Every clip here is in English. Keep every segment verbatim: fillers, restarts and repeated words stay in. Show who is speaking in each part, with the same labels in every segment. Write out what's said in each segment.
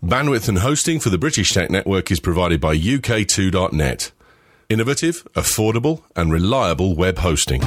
Speaker 1: Bandwidth and hosting for the British Tech Network is provided by U K two dot net. Innovative, affordable, and reliable web hosting.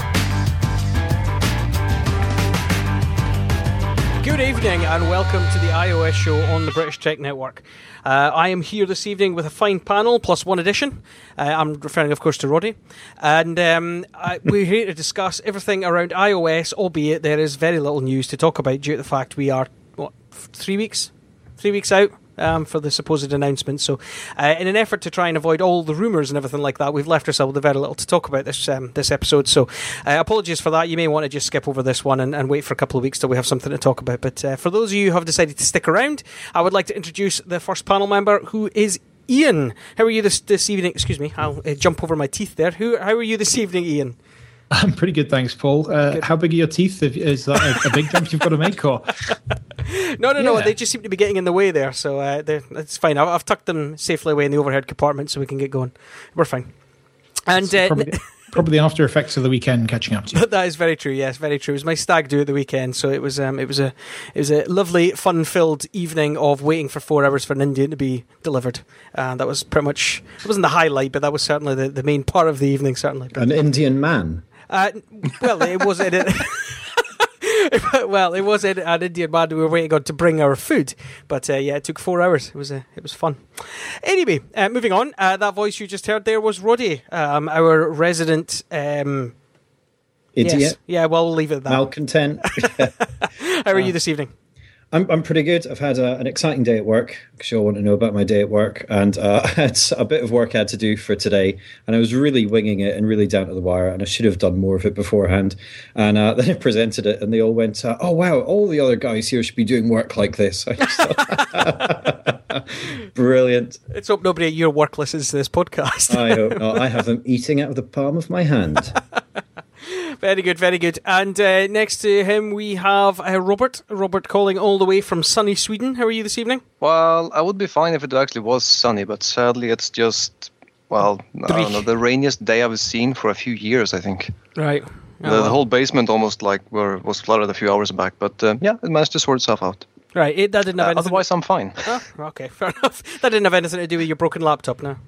Speaker 2: Good evening and welcome to the iOS show on the British Tech Network. Uh, I am here this evening with a fine panel plus one addition. Uh, I'm referring, of course, to Roddy. And um, I, we're here to discuss everything around iOS, albeit there is very little news to talk about due to the fact we are, what, three weeks? Three weeks out um, for the supposed announcement. So uh, in an effort to try and avoid all the rumours and everything like that, we've left ourselves with very little to talk about this um, this episode. So uh, apologies for that. You may want to just skip over this one and, and wait for a couple of weeks till we have something to talk about. But uh, for those of you who have decided to stick around, I would like to introduce the first panel member, who is Ian. How are you this, this evening? Excuse me, I'll uh, jump over my teeth there. Who? How are you this evening, Ian?
Speaker 3: I'm pretty good, thanks, Paul. Uh, good. How big are your teeth? Is that a, a big jump you've got to make? Or?
Speaker 2: No, no, yeah. no. They just seem to be getting in the way there, so uh, it's fine. I've, I've tucked them safely away in the overhead compartment so we can get going. We're fine. And uh,
Speaker 3: probably, probably the after effects of the weekend catching up to you.
Speaker 2: That is very true. Yes, very true. It was my stag do at the weekend, so it was um, it was a it was a lovely, fun-filled evening of waiting for four hours for an Indian to be delivered. Uh, that was pretty much. It wasn't the highlight, but that was certainly the, the main part of the evening. Certainly, but,
Speaker 4: an Indian man.
Speaker 2: Uh, well, it was it. Well, it was an Indian man we were waiting on to bring our food, but uh, yeah, it took four hours. It was uh, it was fun. Anyway, uh, moving on. Uh, that voice you just heard there was Roddy, um, our resident um,
Speaker 4: idiot.
Speaker 2: Yes. Yeah, well, we'll leave it at that.
Speaker 4: Malcontent.
Speaker 2: How are uh, you this evening?
Speaker 4: I'm I'm pretty good. I've had a, an exciting day at work, because you all want to know about my day at work, and uh, I had a bit of work I had to do for today, and I was really winging it and really down to the wire, and I should have done more of it beforehand. And uh, then I presented it, and they all went, uh, "Oh wow, all the other guys here should be doing work like this." I just thought, brilliant.
Speaker 2: Let's hope nobody at your work listens to this podcast.
Speaker 4: I hope not. I have them eating out of the palm of my hand.
Speaker 2: Very good, very good. And uh, next to him we have uh, Robert. Robert calling all the way from sunny Sweden. How are you this evening?
Speaker 5: Well, I would be fine if it actually was sunny, but sadly it's just, well, I don't know, the rainiest day I've seen for a few years, I think.
Speaker 2: Right. Oh,
Speaker 5: the,
Speaker 2: well.
Speaker 5: the whole basement almost like were, was flooded a few hours back, but uh, yeah, it managed to sort itself out.
Speaker 2: Right, it, that didn't have
Speaker 5: uh,
Speaker 2: anything...
Speaker 5: Otherwise, I'm fine.
Speaker 2: Oh, okay, fair enough. That didn't have anything to do with your broken laptop, no?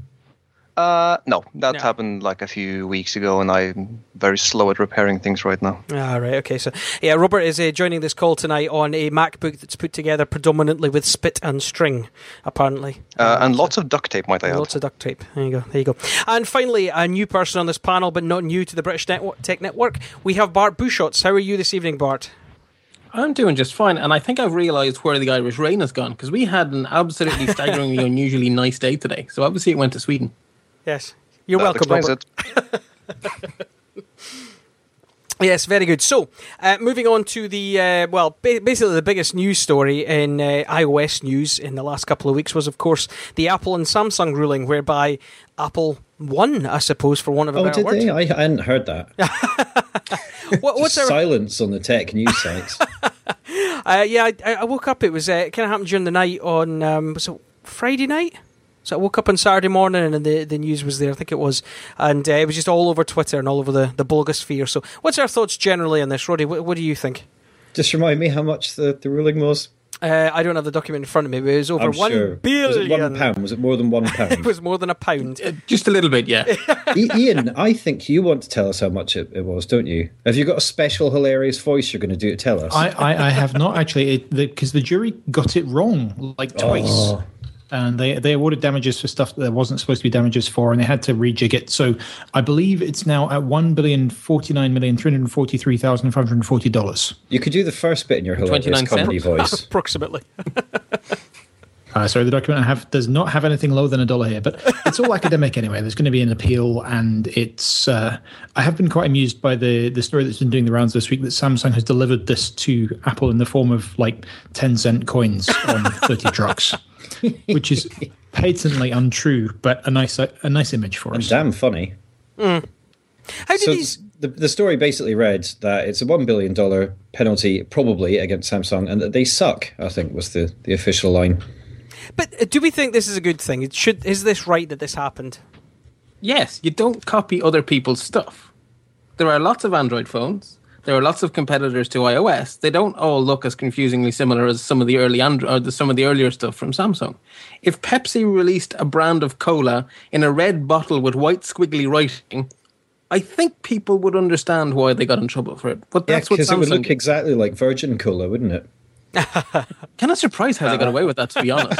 Speaker 5: Uh, no, that
Speaker 2: no.
Speaker 5: happened like a few weeks ago, and I'm very slow at repairing things right now.
Speaker 2: Ah, right, okay. So, yeah, Robert is uh, joining this call tonight on a MacBook that's put together predominantly with spit and string, apparently.
Speaker 5: Uh,
Speaker 2: um,
Speaker 5: and
Speaker 2: so
Speaker 5: lots of duct tape, might I add.
Speaker 2: Lots of duct tape. There you go, there you go. And finally, a new person on this panel, but not new to the British Network, Tech Network, we have Bart Busschots. How are you this evening, Bart?
Speaker 6: I'm doing just fine, and I think I've realised where the Irish rain has gone, because we had an absolutely staggeringly unusually nice day today, so obviously it went to Sweden.
Speaker 2: Yes. You're
Speaker 5: that
Speaker 2: welcome, Robert.
Speaker 5: It.
Speaker 2: Yes, very good. So, uh, moving on to the, uh, well, ba- basically the biggest news story in uh, iOS news in the last couple of weeks was, of course, the Apple and Samsung ruling, whereby Apple won, I suppose, for one of a
Speaker 4: oh,
Speaker 2: better
Speaker 4: did
Speaker 2: word.
Speaker 4: they? I, I hadn't heard that.
Speaker 2: what, what's
Speaker 4: Just
Speaker 2: our...
Speaker 4: silence on the tech news sites.
Speaker 2: uh, yeah, I, I woke up, it was, uh, it kind of happened during the night on, um, was it Friday night? So I woke up on Saturday morning and the, the news was there, I think it was. And uh, it was just all over Twitter and all over the, the blogosphere. So what's our thoughts generally on this, Roddy? What, what do you think?
Speaker 4: Just remind me how much the, the ruling was.
Speaker 2: Uh, I don't have the document in front of me, but it was over
Speaker 4: I'm
Speaker 2: one
Speaker 4: sure.
Speaker 2: billion.
Speaker 4: Was it one pound? Was it more than one pound?
Speaker 2: It was more than a pound.
Speaker 6: Uh, just a little bit, yeah.
Speaker 4: I- Ian, I think you want to tell us how much it, it was, don't you? Have you got a special hilarious voice you're going to do to tell us?
Speaker 3: I, I, I have not actually, because the, the jury got it wrong like twice.
Speaker 4: Oh.
Speaker 3: And they, they awarded damages for stuff that there wasn't supposed to be damages for, and they had to rejig it. So I believe it's now at one billion forty-nine million three hundred forty-three thousand five hundred forty dollars.
Speaker 4: You could do the first bit in your hilarious comedy voice.
Speaker 2: Approximately.
Speaker 3: Uh, sorry, the document I have does not have anything lower than a dollar here, but it's all academic anyway. There's going to be an appeal, and it's. Uh, I have been quite amused by the the story that's been doing the rounds this week that Samsung has delivered this to Apple in the form of like ten cent coins on thirty trucks, which is patently untrue, but a nice a nice image for
Speaker 4: and
Speaker 3: us.
Speaker 4: Damn funny.
Speaker 2: Mm. How did
Speaker 4: so
Speaker 2: these?
Speaker 4: The, the story basically read that it's a one billion dollars penalty, probably against Samsung, and that they suck. I think was the, the official line.
Speaker 2: But do we think this is a good thing? It should. Is this right that this happened?
Speaker 6: Yes, you don't copy other people's stuff. There are lots of Android phones There are lots of competitors to iOS. They don't all look as confusingly similar as some of the early Android, or the, some of the earlier stuff from Samsung. If Pepsi released a brand of cola in a red bottle with white squiggly writing, I think people would understand why they got in trouble for it. But that's
Speaker 4: yeah,
Speaker 6: what
Speaker 4: because
Speaker 6: Samsung
Speaker 4: it would look
Speaker 6: did.
Speaker 4: exactly like Virgin Cola, wouldn't it?
Speaker 6: Kind of surprised how they got away with that, to be honest.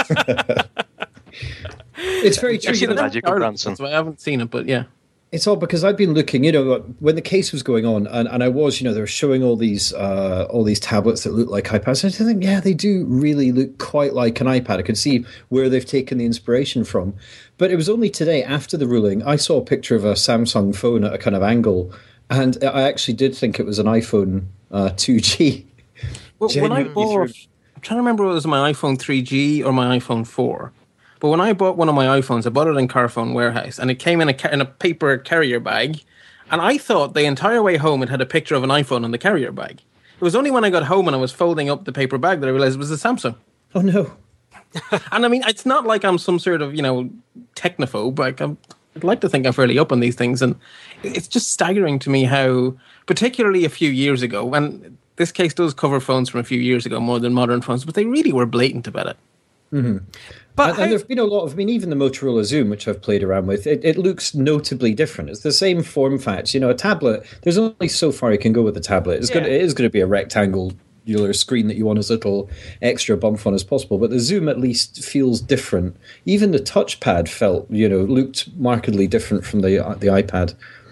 Speaker 4: It's very true.
Speaker 5: Actually,
Speaker 4: you
Speaker 5: the
Speaker 4: know,
Speaker 5: magic of Branson.
Speaker 6: So I haven't seen it, but yeah.
Speaker 4: It's all because I've been looking, you know, when the case was going on, and, and I was, you know, they were showing all these uh, all these tablets that look like iPads. And I think, yeah, they do really look quite like an iPad. I could see where they've taken the inspiration from. But it was only today, after the ruling, I saw a picture of a Samsung phone at a kind of angle, and I actually did think it was an iPhone uh, two G.
Speaker 6: Well, when I bought, I'm trying to remember whether it was my iPhone three G or my iPhone four. But when I bought one of my iPhones, I bought it in Carphone Warehouse, and it came in a ca- in a paper carrier bag. And I thought the entire way home it had a picture of an iPhone in the carrier bag. It was only when I got home and I was folding up the paper bag that I realized it was a Samsung.
Speaker 4: Oh no!
Speaker 6: And I mean, it's not like I'm some sort of, you know, technophobe. Like I'm, I'd like to think I'm fairly up on these things, and it's just staggering to me how, particularly a few years ago, and this case does cover phones from a few years ago more than modern phones, but they really were blatant about it.
Speaker 4: Mm-hmm.
Speaker 2: But
Speaker 4: and,
Speaker 2: how-
Speaker 4: and there have been a lot of, I mean, even the Motorola Zoom, which I've played around with, it, it looks notably different. It's the same form facts. You know, a tablet, there's only so far you can go with a tablet. It's
Speaker 2: Yeah.
Speaker 4: going it is going to be a rectangular screen that you want as little extra bump on as possible. But the Zoom at least feels different. Even the touchpad felt, you know, looked markedly different from the uh, the iPad.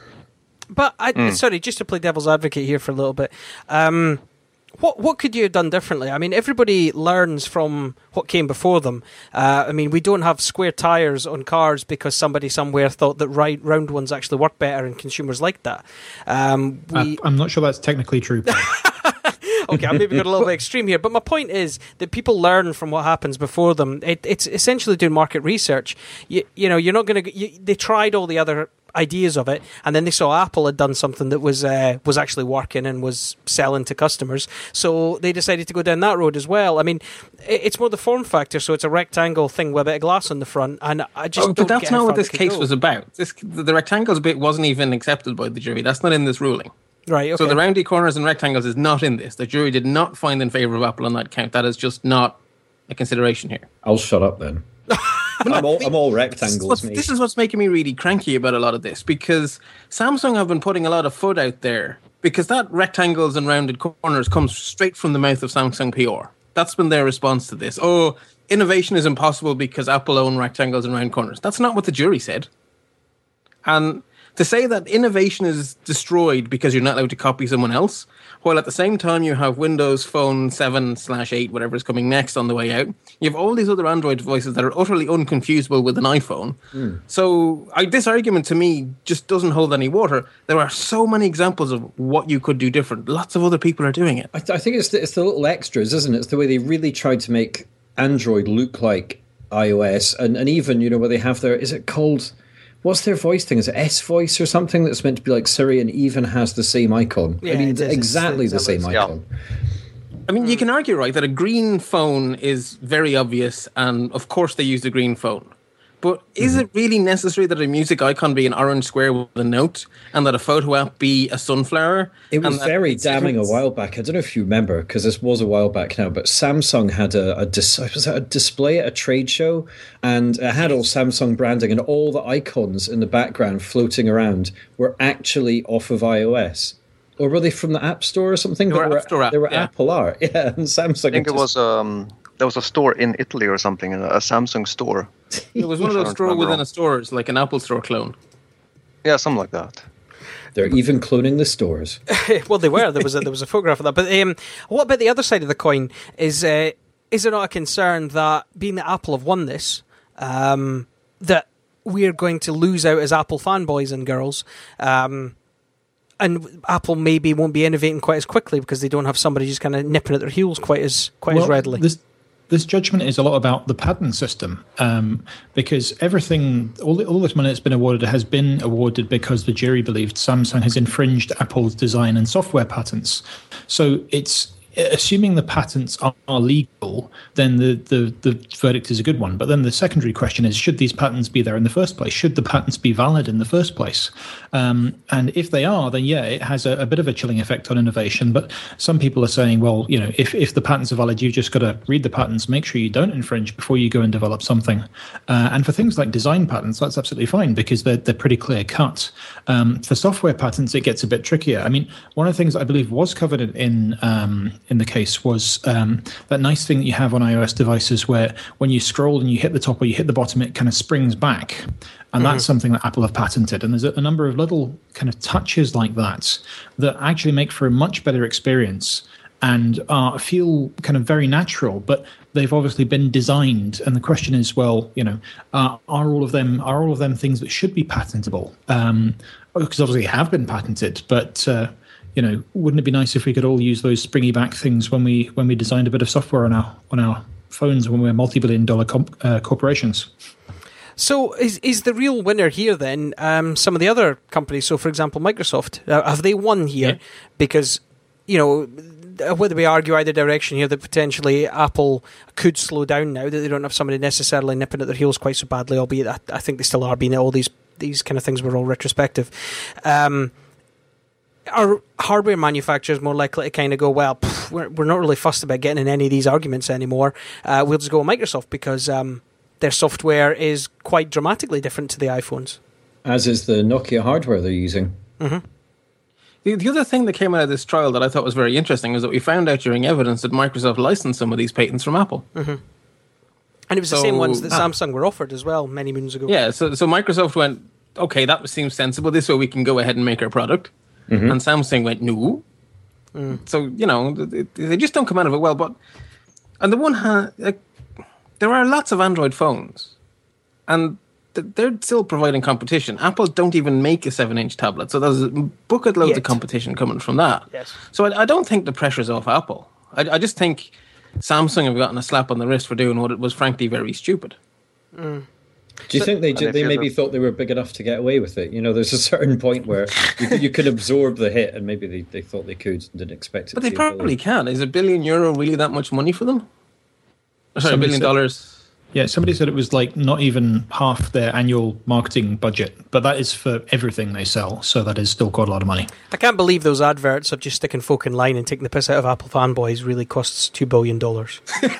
Speaker 2: But I, sorry, just to play devil's advocate here for a little bit. Um, What what could you have done differently? I mean, everybody learns from what came before them. Uh, I mean, we don't have square tires on cars because somebody somewhere thought that right, round ones actually work better, and consumers like that. Um, we,
Speaker 3: Uh, I'm not sure that's technically true.
Speaker 2: okay, I'm maybe got a little bit extreme here, but my point is that people learn from what happens before them. It, it's essentially doing market research. You, you know, you're not going to. They tried all the other ideas of it, and then they saw Apple had done something that was uh, was actually working and was selling to customers, so they decided to go down that road as well. I mean, it, it's more the form factor, so it's a rectangle thing with a bit of glass on the front, and I just
Speaker 6: Oh,
Speaker 2: don't
Speaker 6: but that's
Speaker 2: get how
Speaker 6: not
Speaker 2: far
Speaker 6: what
Speaker 2: they
Speaker 6: this
Speaker 2: could
Speaker 6: case
Speaker 2: go.
Speaker 6: was about. This, the rectangles bit wasn't even accepted by the jury. That's not in this ruling.
Speaker 2: Right, okay.
Speaker 6: So the roundy corners and rectangles is not in this. The jury did not find in favour of Apple on that count. That is just not a consideration here.
Speaker 4: I'll shut up then. I'm all, I'm all
Speaker 6: This is,
Speaker 4: rectangles,
Speaker 6: what's,
Speaker 4: mate.
Speaker 6: this is what's making me really cranky about a lot of this, because Samsung have been putting a lot of foot out there, because that rectangles and rounded corners comes straight from the mouth of Samsung P R. That's been their response to this. Oh, innovation is impossible because Apple own rectangles and round corners. That's not what the jury said. And to say that innovation is destroyed because you're not allowed to copy someone else, while at the same time you have Windows Phone seven slash eight, whatever is coming next on the way out, you have all these other Android devices that are utterly unconfusable with an iPhone. Mm. So I, this argument to me just doesn't hold any water. There are so many examples of what you could do different. Lots of other people are doing it.
Speaker 4: I, th- I think it's the, it's the little extras, isn't it? It's the way they really tried to make Android look like iOS, and, and even, you know, where they have their, is it called... What's their voice thing? Is it S-Voice or something that's meant to be like Siri and even has the same icon?
Speaker 2: Yeah,
Speaker 4: I mean,
Speaker 2: it is.
Speaker 4: exactly
Speaker 2: It's-
Speaker 4: the
Speaker 2: it's-
Speaker 4: same
Speaker 5: yeah.
Speaker 4: icon.
Speaker 6: I mean, you can argue, right, that a green phone is very obvious, and of course they use the green phone. But is
Speaker 4: Mm-hmm.
Speaker 6: it really necessary that a music icon be an orange square with a note, and that a photo app be a sunflower?
Speaker 4: It was
Speaker 6: and that
Speaker 4: very
Speaker 6: it's
Speaker 4: damning a
Speaker 6: different-
Speaker 4: while back. I don't know if you remember, because this was a while back now, but Samsung had a, a, dis- was that a display at a trade show, and it had all Samsung branding, and all the icons in the background floating around were actually off of iOS. Or were they from the App Store or something?
Speaker 6: They were App Store app,
Speaker 4: they were
Speaker 6: yeah.
Speaker 4: Apple art. Yeah, and Samsung...
Speaker 5: I think it
Speaker 4: just-
Speaker 5: was um, there was a store in Italy or something, a Samsung store.
Speaker 6: It was one of
Speaker 5: I
Speaker 6: those
Speaker 5: don't
Speaker 6: store
Speaker 5: remember
Speaker 6: within
Speaker 5: wrong.
Speaker 6: a store. It's like an Apple Store clone.
Speaker 5: Yeah, something like that.
Speaker 4: They're even cloning the stores.
Speaker 2: Well, they were. There was a, there was a photograph of that. But um, what about the other side of the coin? Is uh, is there not a concern that, being that Apple have won this, um, that we're going to lose out as Apple fanboys and girls, um, and Apple maybe won't be innovating quite as quickly because they don't have somebody just kind of nipping at their heels quite as quite as
Speaker 3: Well,
Speaker 2: readily.
Speaker 3: This, this judgment is a lot about the patent system, um, because everything, all, all this money that's been awarded has been awarded because the jury believed Samsung has infringed Apple's design and software patents. So it's assuming the patents are, are legal, then the, the, the verdict is a good one. But then the secondary question is, should these patents be there in the first place? Should the patents be valid in the first place? Um, and if they are, then yeah, it has a, a bit of a chilling effect on innovation. But some people are saying, well, you know, if, if the patents are valid, you've just got to read the patents, make sure you don't infringe before you go and develop something. Uh, and for things like design patents, that's absolutely fine because they're, they're pretty clear cut. Um, for software patents, it gets a bit trickier. I mean, one of the things I believe was covered in um, in the case was um, that nice thing that you have on iOS devices where when you scroll and you hit the top or you hit the bottom, it kind of springs back. And mm-hmm. that's something that Apple have patented. And there's a, a number of little kind of touches like that that actually make for a much better experience and uh, feel kind of very natural, but they've obviously been designed. And the question is, well, you know, uh, are all of them are all of them things that should be patentable? Um, because obviously they have been patented, but uh, you know, wouldn't it be nice if we could all use those springy back things when we when we designed a bit of software on our on our phones when we're multi-billion dollar comp, uh, corporations?
Speaker 2: So is is the real winner here then um, some of the other companies? So, for example, Microsoft, uh, have they won here? Yeah. Because, you know, whether we argue either direction here that potentially Apple could slow down now that they don't have somebody necessarily nipping at their heels quite so badly, albeit I, I think they still are being all these these kind of things were all retrospective. Um, are hardware manufacturers more likely to kind of go, well, pff, we're, we're not really fussed about getting in any of these arguments anymore. Uh, we'll just go with Microsoft because um, their software is quite dramatically different to the iPhones.
Speaker 4: As is the Nokia hardware they're using.
Speaker 2: Mm-hmm.
Speaker 6: The, the other thing that came out of this trial that I thought was very interesting is that we found out during evidence that Microsoft licensed some of these patents from Apple.
Speaker 2: Mm-hmm. And it was so, the same ones that ah. Samsung were offered as well many moons ago.
Speaker 6: Yeah, so so Microsoft went, okay, that seems sensible. This way we can go ahead and make our product. Mm-hmm. And Samsung went, no. Mm. So, you know, they, they just don't come out of it well. But on the one hand, like, there are lots of Android phones. And they're still providing competition. Apple don't even make a seven-inch tablet. So there's bucket loads Yet. of competition coming from that.
Speaker 2: Yes.
Speaker 6: So I, I don't think the pressure's off Apple. I, I just think Samsung have gotten a slap on the wrist for doing what it was, frankly, very stupid.
Speaker 2: Mm.
Speaker 4: Do you so, think they they maybe thought they were big enough to get away with it? You know, there's a certain point where you could, you could absorb the hit, and maybe they, they thought they could and didn't expect it.
Speaker 6: But
Speaker 4: to
Speaker 6: they probably can. Is a billion euro really that much money for them? Oh, sorry, a billion
Speaker 3: said,
Speaker 6: dollars.
Speaker 3: Yeah, somebody said it was like not even half their annual marketing budget, but that is for everything they sell, so that is still quite a lot of money.
Speaker 2: I can't believe those adverts of just sticking folk in line and taking the piss out of Apple fanboys really costs two billion dollars.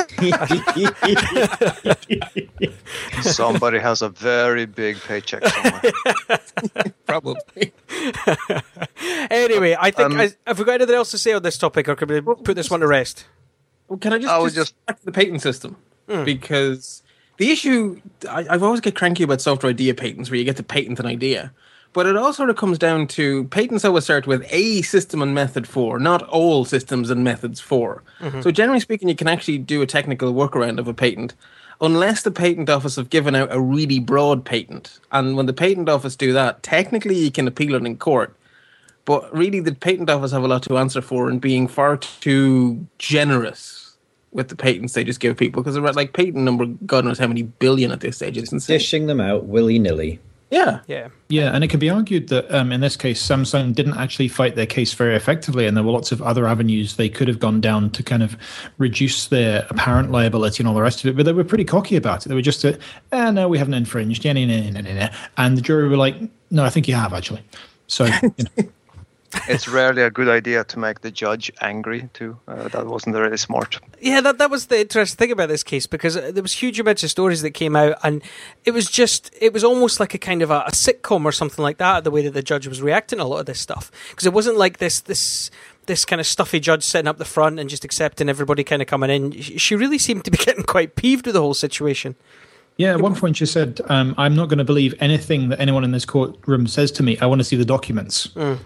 Speaker 5: Somebody has a very big paycheck somewhere.
Speaker 6: Probably.
Speaker 2: Anyway, I think,
Speaker 5: um,
Speaker 2: I, have we got anything else to say on this topic, or can we put this one to rest?
Speaker 6: Well, can I just,
Speaker 5: I
Speaker 6: just,
Speaker 5: just
Speaker 6: back to the patent system?
Speaker 2: Mm.
Speaker 6: Because the issue, I, I've always get cranky about software idea patents where you get to patent an idea. But it all sort of comes down to patents always start with a system and method for, not all systems and methods for. Mm-hmm. So generally speaking, you can actually do a technical workaround of a patent unless the patent office have given out a really broad patent. And when the patent office do that, technically you can appeal it in court. But really the patent office have a lot to answer for in being far too generous with the patents they just give people, because they're like patent number, God knows how many billion at this stage. It's insane.
Speaker 4: Dishing them out willy-nilly.
Speaker 6: Yeah.
Speaker 2: Yeah.
Speaker 3: Yeah, and it can be argued that um, in this case, Samsung didn't actually fight their case very effectively, and there were lots of other avenues they could have gone down to kind of reduce their apparent liability and all the rest of it, but they were pretty cocky about it. They were just, a, eh, no, we haven't infringed, yeah, nah, nah, nah, nah, nah. And the jury were like, no, I think you have, actually. So, you know.
Speaker 5: It's rarely a good idea to make the judge angry, too. Uh, that wasn't really smart.
Speaker 2: Yeah, that that was the interesting thing about this case, because there was huge amounts of stories that came out, and it was just, it was almost like a kind of a, a sitcom or something like that, the way that the judge was reacting to a lot of this stuff. Because it wasn't like this this this kind of stuffy judge sitting up the front and just accepting everybody kind of coming in. She really seemed to be getting quite peeved with the whole situation.
Speaker 3: Yeah, at one point she said, um, I'm not going to believe anything that anyone in this courtroom says to me. I want to see the documents.
Speaker 2: Mm.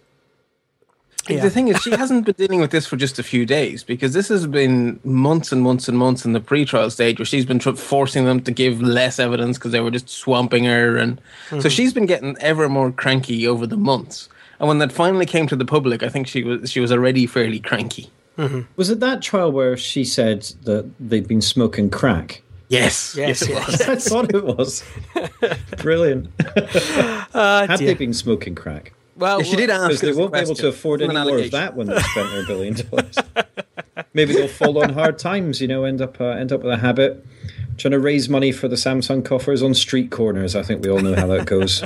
Speaker 6: Yeah. The thing is, she hasn't been dealing with this for just a few days, because this has been months and months and months in the pre-trial stage where she's been tr- forcing them to give less evidence because they were just swamping her. And mm-hmm. so she's been getting ever more cranky over the months. And when that finally came to the public, I think she was she was already fairly cranky.
Speaker 2: Mm-hmm.
Speaker 4: Was it that trial where she said that they'd been smoking crack?
Speaker 6: Yes.
Speaker 2: Yes,
Speaker 6: yes it
Speaker 2: yes.
Speaker 6: was.
Speaker 4: I thought it was. Brilliant.
Speaker 2: Uh,
Speaker 4: Had
Speaker 2: dear.
Speaker 4: they been smoking crack?
Speaker 2: Well,
Speaker 6: yeah, she did ask.
Speaker 4: Because they won't be able to afford any more
Speaker 6: allegation.
Speaker 4: of that when they spent their billion dollars. maybe they'll fall on hard times. You know, end up uh, end up with a habit trying to raise money for the Samsung coffers on street corners. I think we all know how that goes.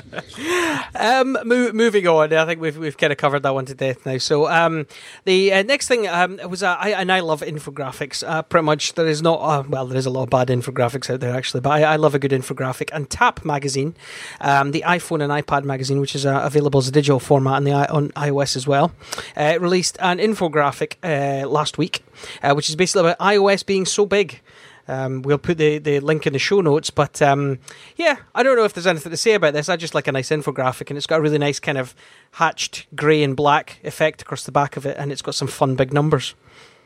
Speaker 2: Um, mo- moving on, I think we've we've kind of covered that one to death now. So um, the uh, next thing um, was, uh, I, and I love infographics. Uh, pretty much, there is not uh, well, there is a lot of bad infographics out there actually, but I, I love a good infographic. And Tap magazine, um, the iPhone and iPad magazine, which is uh, available as a digital format on the on iOS as well, uh, released an infographic uh, last week, uh, which is basically about iOS being so big. Um, we'll put the, the link in the show notes, but um, yeah, I don't know if there's anything to say about this. I just like a nice infographic, and it's got a really nice kind of hatched grey and black effect across the back of it, and it's got some fun big numbers.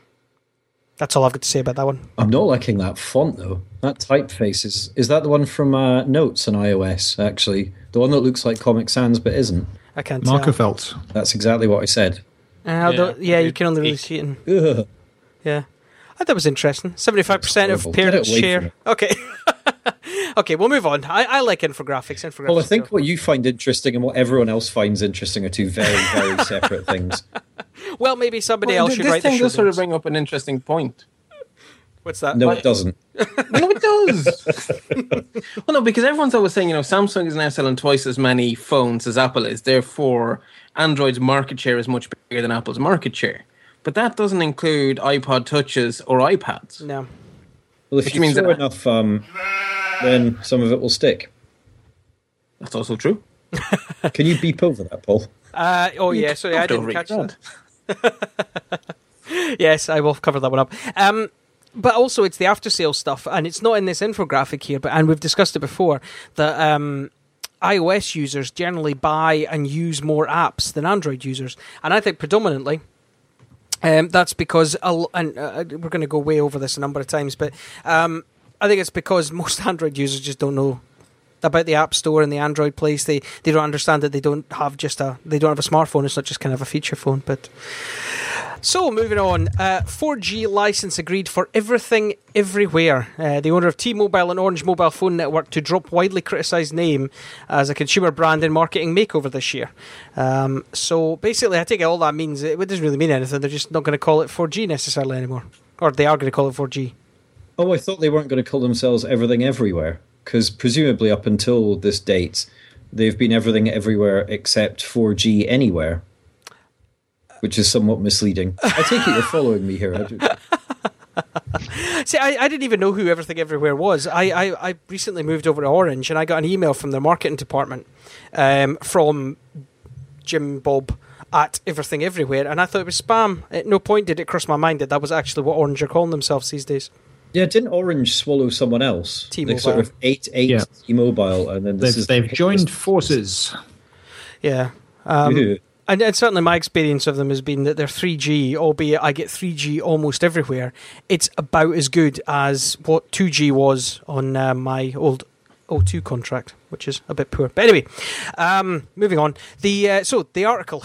Speaker 2: That's all I've got to say about that one.
Speaker 4: I'm not liking that font though. That typeface is is that the one from uh, Notes on iOS? Actually, the one that looks like Comic Sans but isn't.
Speaker 2: I can't
Speaker 3: Marco
Speaker 2: tell.
Speaker 3: Felt.
Speaker 4: That's exactly what I said.
Speaker 2: Uh, yeah, yeah, you can only really see it in.
Speaker 4: Ugh.
Speaker 2: Yeah. I thought that was interesting. seventy-five percent of
Speaker 4: horrible.
Speaker 2: parents
Speaker 4: Get away
Speaker 2: share.
Speaker 4: from it.
Speaker 2: Okay. Okay, we'll move on. I, I like infographics. Infographics.
Speaker 4: Well, I think
Speaker 2: are-
Speaker 4: what you find interesting and what everyone else finds interesting are two very, very separate things.
Speaker 2: Well, maybe somebody
Speaker 6: Well,
Speaker 2: else
Speaker 6: th-
Speaker 2: should
Speaker 6: this
Speaker 2: write the
Speaker 6: thing
Speaker 2: show
Speaker 6: does sort of
Speaker 2: notes.
Speaker 6: bring up an interesting point.
Speaker 2: What's that?
Speaker 4: No, it doesn't.
Speaker 6: No, it does. Well, no, because everyone's always saying, you know, Samsung is now selling twice as many phones as Apple is. Therefore, Android's market share is much bigger than Apple's market share. But that doesn't include iPod Touches or iPads.
Speaker 2: No.
Speaker 4: Well, if
Speaker 6: Which
Speaker 4: you
Speaker 6: means
Speaker 4: throw
Speaker 6: that-
Speaker 4: enough, um, then some of it will stick.
Speaker 6: That's also true.
Speaker 4: Can you beep over that, Paul?
Speaker 2: Uh, oh, yeah, sorry, I
Speaker 6: Don't
Speaker 2: didn't catch
Speaker 6: read
Speaker 2: that. Yes, I will cover that one up. Um, but also, it's the after-sale stuff, and it's not in this infographic here, but and we've discussed it before, that um, iOS users generally buy and use more apps than Android users. And I think predominantly... Um, that's because, I'll, and uh, we're going to go way over this a number of times, but um, I think it's because most Android users just don't know about the App Store and the Android place. They they don't understand that they don't have just a they don't have a smartphone. It's not just kind of a feature phone. But so moving on, uh, four G license agreed for everything, everywhere. Uh, the owner of T-Mobile and Orange Mobile Phone Network to drop widely criticised name as a consumer brand and marketing makeover this year. Um, so basically, I take it all that means it doesn't really mean anything. They're just not going to call it four G necessarily anymore, or they are going to call it four G.
Speaker 4: Oh, I thought they weren't going to call themselves Everything Everywhere, because presumably up until this date, they've been Everything Everywhere except four G Anywhere, which is somewhat misleading. I take it you're following me here. I do.
Speaker 2: See, I, I didn't even know who Everything Everywhere was. I, I, I recently moved over to Orange, and I got an email from their marketing department um, from Jim Bob at Everything Everywhere, and I thought it was spam. At no point did it cross my mind that that was actually what Orange are calling themselves these days.
Speaker 4: Yeah, didn't Orange swallow someone else?
Speaker 2: T-Mobile.
Speaker 4: They sort of ate, ate
Speaker 3: Yeah.
Speaker 4: T-Mobile, and then this
Speaker 3: They've,
Speaker 4: is
Speaker 3: they've joined forces.
Speaker 2: Yeah. Um,
Speaker 4: Ew.
Speaker 2: and, and certainly my experience of them has been that they're three G, albeit I get three G almost everywhere. It's about as good as what two G was on uh, my old O two contract, which is a bit poor. But anyway, um, moving on. The uh, So, the article,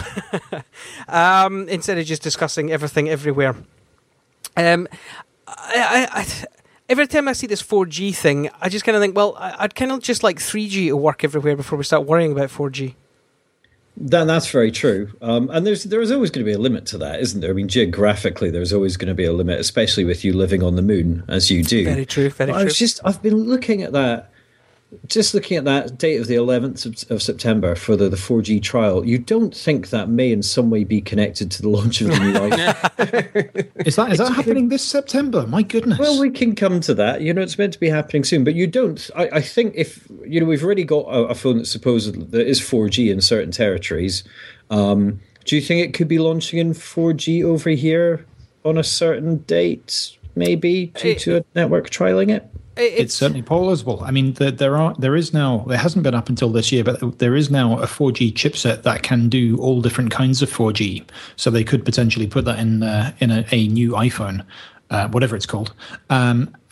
Speaker 2: um, instead of just discussing everything everywhere, um, I, I, I, every time I see this four G thing, I just kind of think, well, I, I'd kind of just like three G to work everywhere before we start worrying about four G.
Speaker 4: That, that's very true. Um, and there's there is always going to be a limit to that, isn't there? I mean, geographically, there's always going to be a limit, especially with you living on the moon, as you do.
Speaker 2: Very true, very
Speaker 4: But I
Speaker 2: true.
Speaker 4: was just, I've been looking at that, just looking at that date of the eleventh of, of September for the, the four G trial. You don't think that may in some way be connected to the launch of the new iPhone?
Speaker 3: Is that is that happening this September? My goodness.
Speaker 4: Well, we can come to that. You know, it's meant to be happening soon, but you don't. I, I think if you know, we've already got a, a phone that supposedly that is four G in certain territories. Um, do you think it could be launching in four G over here on a certain date, maybe due to a network trialing it?
Speaker 3: It's certainly plausible. I mean, there, there are there is now there hasn't been up until this year, but there is now a four G chipset that can do all different kinds of four G. So they could potentially put that in uh, in a, a new iPhone, uh, whatever it's called. Um,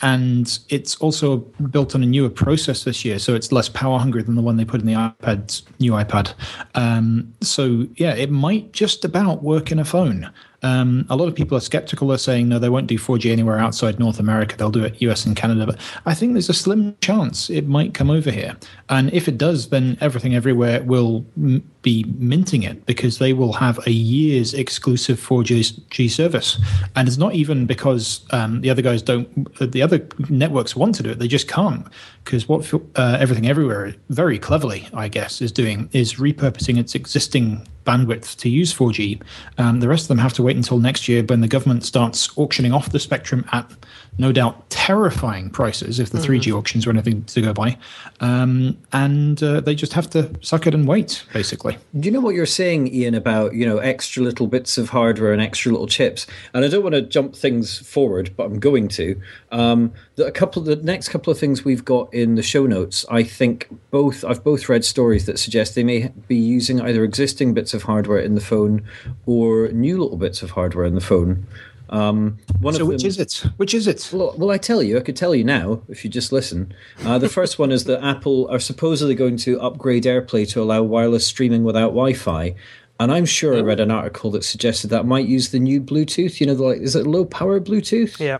Speaker 3: and it's also built on a newer process this year, so it's less power hungry than the one they put in the iPad's new iPad. Um, so yeah, it might just about work in a phone. Um, a lot of people are skeptical. They're saying, no, they won't do four G anywhere outside North America. They'll do it U S and Canada. But I think there's a slim chance it might come over here. And if it does, then Everything Everywhere will m- be minting it, because they will have a year's exclusive four G service. And it's not even because um, the other guys don't, the other networks want to do it. They just can't. Because what uh, Everything Everywhere very cleverly, I guess, is doing is repurposing its existing bandwidth to use four G. Um, the rest of them have to wait until next year when the government starts auctioning off the spectrum at, no doubt, terrifying prices if the mm-hmm. three G auctions were anything to go by. Um, and uh, they just have to suck it and wait, basically.
Speaker 4: Do you know what you're saying, Ian, about, you know, extra little bits of hardware and extra little chips? And I don't want to jump things forward, but I'm going to. Um, the, a couple, the next couple of things we've got in the show notes, I think both I've both read stories that suggest they may be using either existing bits of hardware in the phone or new little bits of hardware in the phone. Um, one
Speaker 3: so
Speaker 4: of
Speaker 3: which
Speaker 4: them,
Speaker 3: is it? Which is it?
Speaker 4: Well, well, I tell you, I could tell you now if you just listen. Uh, the first one is that Apple are supposedly going to upgrade AirPlay to allow wireless streaming without Wi-Fi. And I'm sure I read an article that suggested that might use the new Bluetooth. You know, the, like, is it low power Bluetooth?
Speaker 2: Yeah.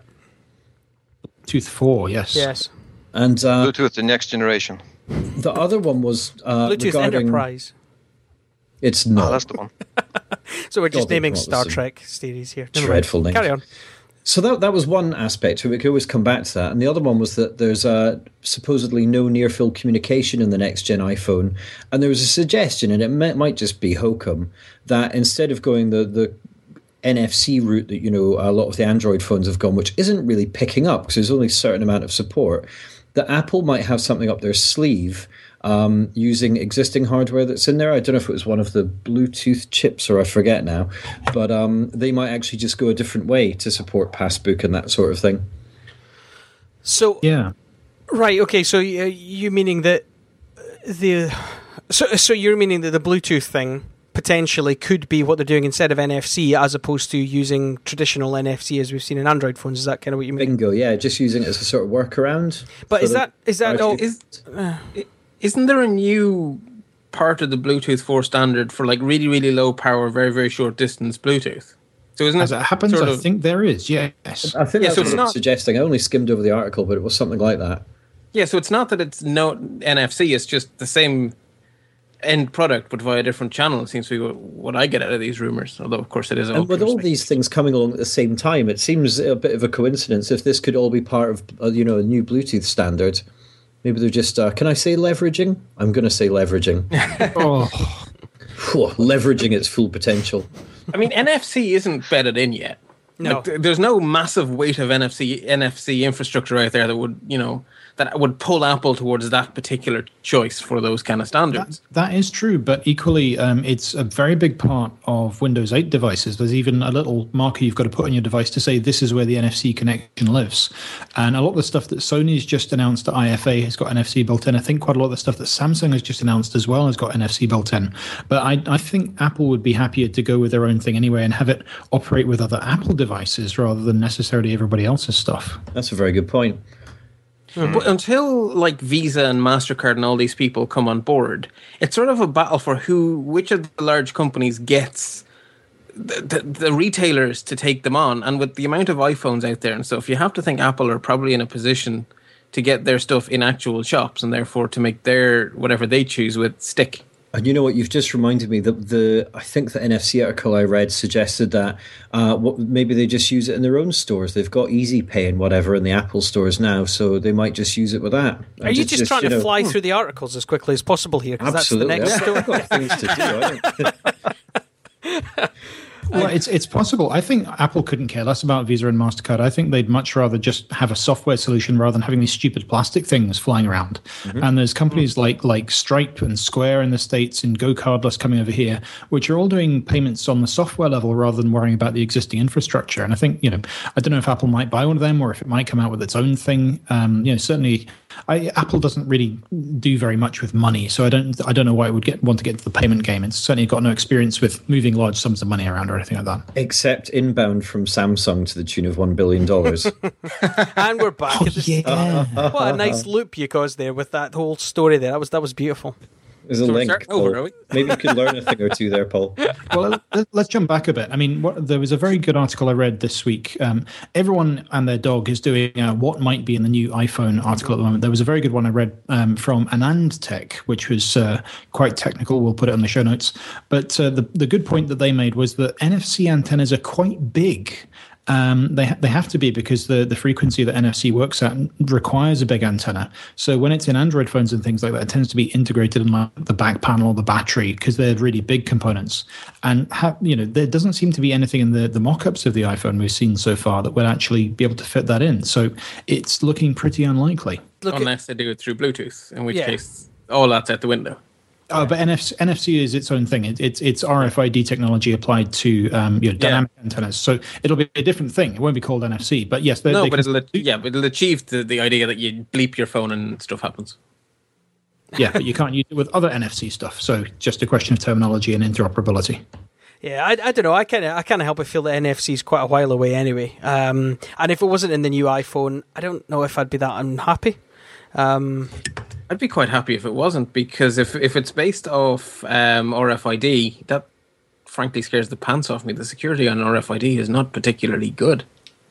Speaker 3: Bluetooth four, yes.
Speaker 2: Yes.
Speaker 5: And uh, Bluetooth, the next generation.
Speaker 4: The other one was uh,
Speaker 2: Bluetooth
Speaker 4: regarding,
Speaker 2: Enterprise.
Speaker 4: It's not.
Speaker 5: Oh, that's the one.
Speaker 2: So we're just
Speaker 4: God,
Speaker 2: naming Star Trek series here. Never
Speaker 4: dreadful
Speaker 2: mind.
Speaker 4: name.
Speaker 2: Carry on.
Speaker 4: So that that was one aspect. We could always come back to that. And the other one was that there's uh, supposedly no near-field communication in the next-gen iPhone. And there was a suggestion, and it may, might just be hokum, that instead of going the, the N F C route that, you know, a lot of the Android phones have gone, which isn't really picking up because there's only a certain amount of support, that Apple might have something up their sleeve Um, using existing hardware that's in there. I don't know if it was one of the Bluetooth chips or I forget now, but um, they might actually just go a different way to support Passbook and that sort of thing.
Speaker 2: So
Speaker 3: yeah,
Speaker 2: right, okay. So uh, you meaning that the so so you're meaning that the Bluetooth thing potentially could be what they're doing instead of N F C, as opposed to using traditional N F C as we've seen in Android phones. Is that kind of what you mean?
Speaker 4: Bingo. Yeah, just using it as a sort of workaround.
Speaker 2: But is that is that no?
Speaker 6: Is, uh, Isn't there a new part of the Bluetooth four standard for like really, really low power, very, very short distance Bluetooth? So isn't
Speaker 3: As it, it happens,
Speaker 6: sort
Speaker 3: I
Speaker 6: of,
Speaker 3: think there is, yes.
Speaker 4: I think
Speaker 6: yeah,
Speaker 4: that's
Speaker 6: so
Speaker 4: what
Speaker 6: it's
Speaker 4: I'm
Speaker 6: not,
Speaker 4: suggesting. I only skimmed over the article, but it was something like that.
Speaker 6: Yeah, so it's not that it's no N F C, it's just the same end product, but via a different channel. It seems to be what, what I get out of these rumors, although, of course, it is all
Speaker 4: And with all these things coming along at the same time, it seems a bit of a coincidence if this could all be part of, uh, you know, a new Bluetooth standard. Maybe they're just, uh, can I say leveraging? I'm going to say leveraging.
Speaker 3: oh.
Speaker 4: Whew, leveraging its full potential.
Speaker 6: I mean, N F C isn't bedded in yet.
Speaker 2: No.
Speaker 6: Like, th- there's no massive weight of N F C N F C infrastructure out there that would, you know, that would pull Apple towards that particular choice for those kind of standards.
Speaker 3: That, that is true, but equally, um, it's a very big part of Windows eight devices. There's even a little marker you've got to put on your device to say this is where the N F C connection lives. And a lot of the stuff that Sony's just announced at I F A has got N F C built in. I think quite a lot of the stuff that Samsung has just announced as well has got N F C built in. But I, I think Apple would be happier to go with their own thing anyway and have it operate with other Apple devices rather than necessarily everybody else's stuff.
Speaker 4: That's a very good point.
Speaker 6: Mm. But until like Visa and MasterCard and all these people come on board, it's sort of a battle for who, which of the large companies gets the, the, the retailers to take them on. And with the amount of iPhones out there and stuff, you have to think Apple are probably in a position to get their stuff in actual shops and therefore to make their, whatever they choose with, stick.
Speaker 4: And you know what? You've just reminded me that the I think the N F C article I read suggested that uh, what, maybe they just use it in their own stores. They've got Easy Pay and whatever in the Apple stores now, so they might just use it with that.
Speaker 2: Are you just, just trying you know, to fly hmm. through the articles as quickly as possible here? Because that's the next story.
Speaker 4: I've got things to do. I don't
Speaker 3: Well, it's it's possible. I think Apple couldn't care less about Visa and MasterCard. I think they'd much rather just have a software solution rather than having these stupid plastic things flying around. Mm-hmm. And there's companies like like Stripe and Square in the States and Go Cardless coming over here, which are all doing payments on the software level rather than worrying about the existing infrastructure. And I think, you know, I don't know if Apple might buy one of them or if it might come out with its own thing. Um, you know, certainly I, Apple doesn't really do very much with money, so I don't I don't know why it would get want to get to the payment game. It's certainly got no experience with moving large sums of money around or anything like that.
Speaker 4: Except inbound from Samsung to the tune of one billion dollars.
Speaker 2: And we're back
Speaker 3: Oh,
Speaker 2: at the
Speaker 3: yeah.
Speaker 2: start. What a nice loop you caused there with that whole story there. That was that was beautiful.
Speaker 4: There's a
Speaker 6: So we're
Speaker 4: link.
Speaker 6: starting over,
Speaker 4: Paul.
Speaker 6: are we?
Speaker 4: Maybe you could learn a thing or two there, Paul.
Speaker 3: Well, let- let's jump back a bit. I mean, what, there was a very good article I read this week. Um, everyone and their dog is doing uh, what might be in the new iPhone article at the moment. There was a very good one I read um, from Anand Tech, which was uh, quite technical. We'll put it in the show notes. But uh, the, the good point that they made was that N F C antennas are quite big. Um, they ha- they have to be because the, the frequency that N F C works at requires a big antenna. So when it's in Android phones and things like that, it tends to be integrated in like the back panel, the battery, because they're really big components. And ha- you know, there doesn't seem to be anything in the, the mock-ups of the iPhone we've seen so far that would actually be able to fit that in. So it's looking pretty unlikely.
Speaker 2: Look at,
Speaker 6: Unless they do it through Bluetooth, in which
Speaker 2: Yeah.
Speaker 6: case all that's out the window.
Speaker 3: Oh, but N F C, N F C is its own thing. It, it's it's R F I D technology applied to um, you know, dynamic antennas. So it'll be a different thing. It won't be called N F C. But yes, they,
Speaker 6: No,
Speaker 3: they
Speaker 6: but
Speaker 3: can-
Speaker 6: it'll yeah, but it'll achieve the, the idea that you bleep your phone and stuff happens.
Speaker 3: yeah, but you can't use it with other N F C stuff. So just a question of terminology and interoperability.
Speaker 2: yeah, I, I don't know. I kind of I kind of help it feel that N F C is quite a while away anyway. Um, and if it wasn't in the new iPhone, I don't know if I'd be that unhappy. Um,
Speaker 6: I'd be quite happy if it wasn't, because if if it's based off um, R F I D, that frankly scares the pants off me. The security on R F I D is not particularly good.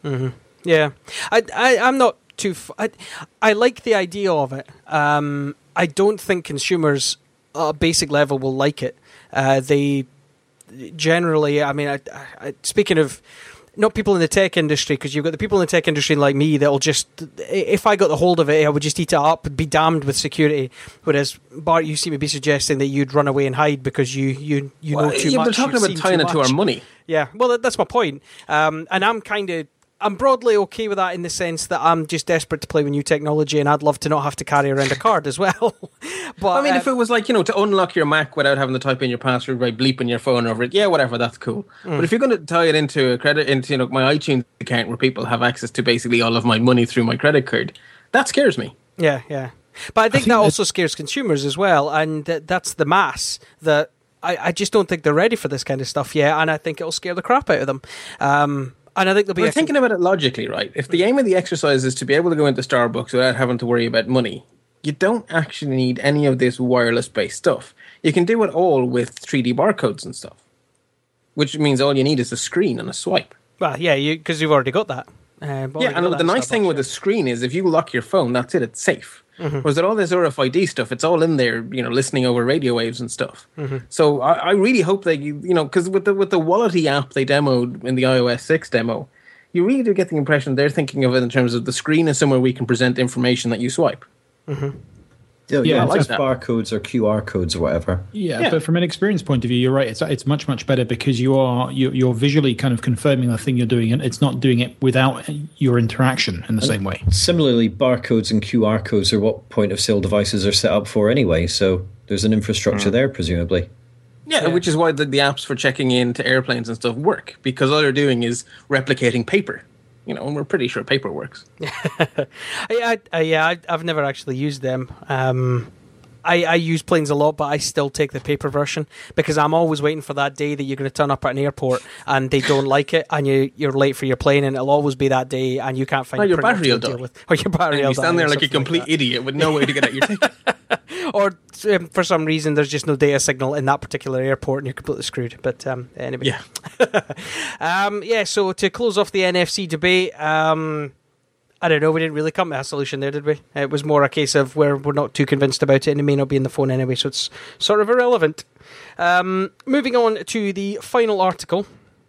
Speaker 2: Yeah, I, I, I'm not too. F- I, I like the idea of it. Um, I don't think consumers at a basic level will like it. Uh, they generally, I mean, I, I, speaking of not people in the tech industry, because you've got the people in the tech industry like me that'll just, if I got the hold of it, I would just eat it up, be damned with security. Whereas Bart, you seem to be suggesting that you'd run away and hide because you you you know
Speaker 6: Well,
Speaker 2: too
Speaker 6: yeah,
Speaker 2: much.
Speaker 6: They're talking
Speaker 2: you've
Speaker 6: about
Speaker 2: seen
Speaker 6: tying
Speaker 2: too
Speaker 6: it to
Speaker 2: much.
Speaker 6: our money.
Speaker 2: Yeah, well, that- that's my point. Um, and I'm kind of, I'm broadly okay with that in the sense that I'm just desperate to play with new technology, and I'd love to not have to carry around a card as well. But
Speaker 6: I mean,
Speaker 2: um,
Speaker 6: if it was like, you know, to unlock your Mac without having to type in your password by bleeping your phone over it, yeah, whatever, that's cool.
Speaker 2: Mm.
Speaker 6: But if you're going to tie it into a credit, into, you know, my iTunes account where people have access to basically all of my money through my credit card, that scares me.
Speaker 2: yeah, yeah. But I think,
Speaker 3: think
Speaker 2: that
Speaker 3: that-
Speaker 2: also scares consumers as well, and th- that's the mass that I, I just don't think they're ready for this kind of stuff yet, and I think it'll scare the crap out of them. Um, and I think there'll be.
Speaker 6: But
Speaker 2: a-
Speaker 6: thinking about it logically, right? If the aim of the exercise is to be able to go into Starbucks without having to worry about money, you don't actually need any of this wireless-based stuff. You can do it all with three D barcodes and stuff, which means all you need is a screen and a swipe.
Speaker 2: well, yeah, because you, you've already got that. Uh,
Speaker 6: Yeah, and the nice thing with the screen is if you lock your phone, that's it, it's safe.
Speaker 2: Mm-hmm.
Speaker 6: Whereas with all this R F I D stuff, it's all in there, you know, listening over radio waves and stuff.
Speaker 2: Mm-hmm.
Speaker 6: So I, I really hope that, you you know, because with the, with the Wallety app they demoed in the i O S six demo, you really do get the impression they're thinking of it in terms of the screen is somewhere we can present information that you swipe.
Speaker 4: Yeah,
Speaker 3: Yeah,
Speaker 4: yeah,
Speaker 3: I like
Speaker 4: just
Speaker 6: that.
Speaker 4: barcodes or Q R codes or whatever.
Speaker 3: Yeah,
Speaker 6: Yeah.
Speaker 3: but from an experience point of view, you're right. It's it's much much better because you are you, you're visually kind of confirming the thing you're doing, and it's not doing it without your interaction in the same way.
Speaker 4: Similarly, barcodes and Q R codes are what point of sale devices are set up for anyway, so there's an infrastructure there, presumably.
Speaker 6: Yeah, which is why the, the apps for checking into airplanes and stuff work, because all they're doing is replicating paper. You know, and we're pretty sure paper works.
Speaker 2: I, I, I, yeah, I, I've never actually used them. Um, I, I use planes a lot, but I still take the paper version because I'm always waiting for that day that you're going to turn up at an airport and they don't like it, and you you're late for your plane, and it'll always be that day, and you can't find
Speaker 6: Oh,
Speaker 2: a
Speaker 6: your
Speaker 2: printer
Speaker 6: battery
Speaker 2: to
Speaker 6: will
Speaker 2: deal
Speaker 6: die.
Speaker 2: with, or your battery
Speaker 6: And
Speaker 2: will
Speaker 6: you stand
Speaker 2: die
Speaker 6: there
Speaker 2: or
Speaker 6: like a
Speaker 2: something
Speaker 6: complete
Speaker 2: that.
Speaker 6: idiot with no way to get at your ticket.
Speaker 2: Or um, for some reason there's just no data signal in that particular airport, and you're completely screwed. But um, anyway,
Speaker 6: Yeah.
Speaker 2: um, yeah. So to close off the N F C debate. Um, I don't know, we didn't really come to a solution there, did we? It was more a case of where we're not too convinced about it, and it may not be in the phone anyway, so it's sort of irrelevant. Um, moving on to the final article.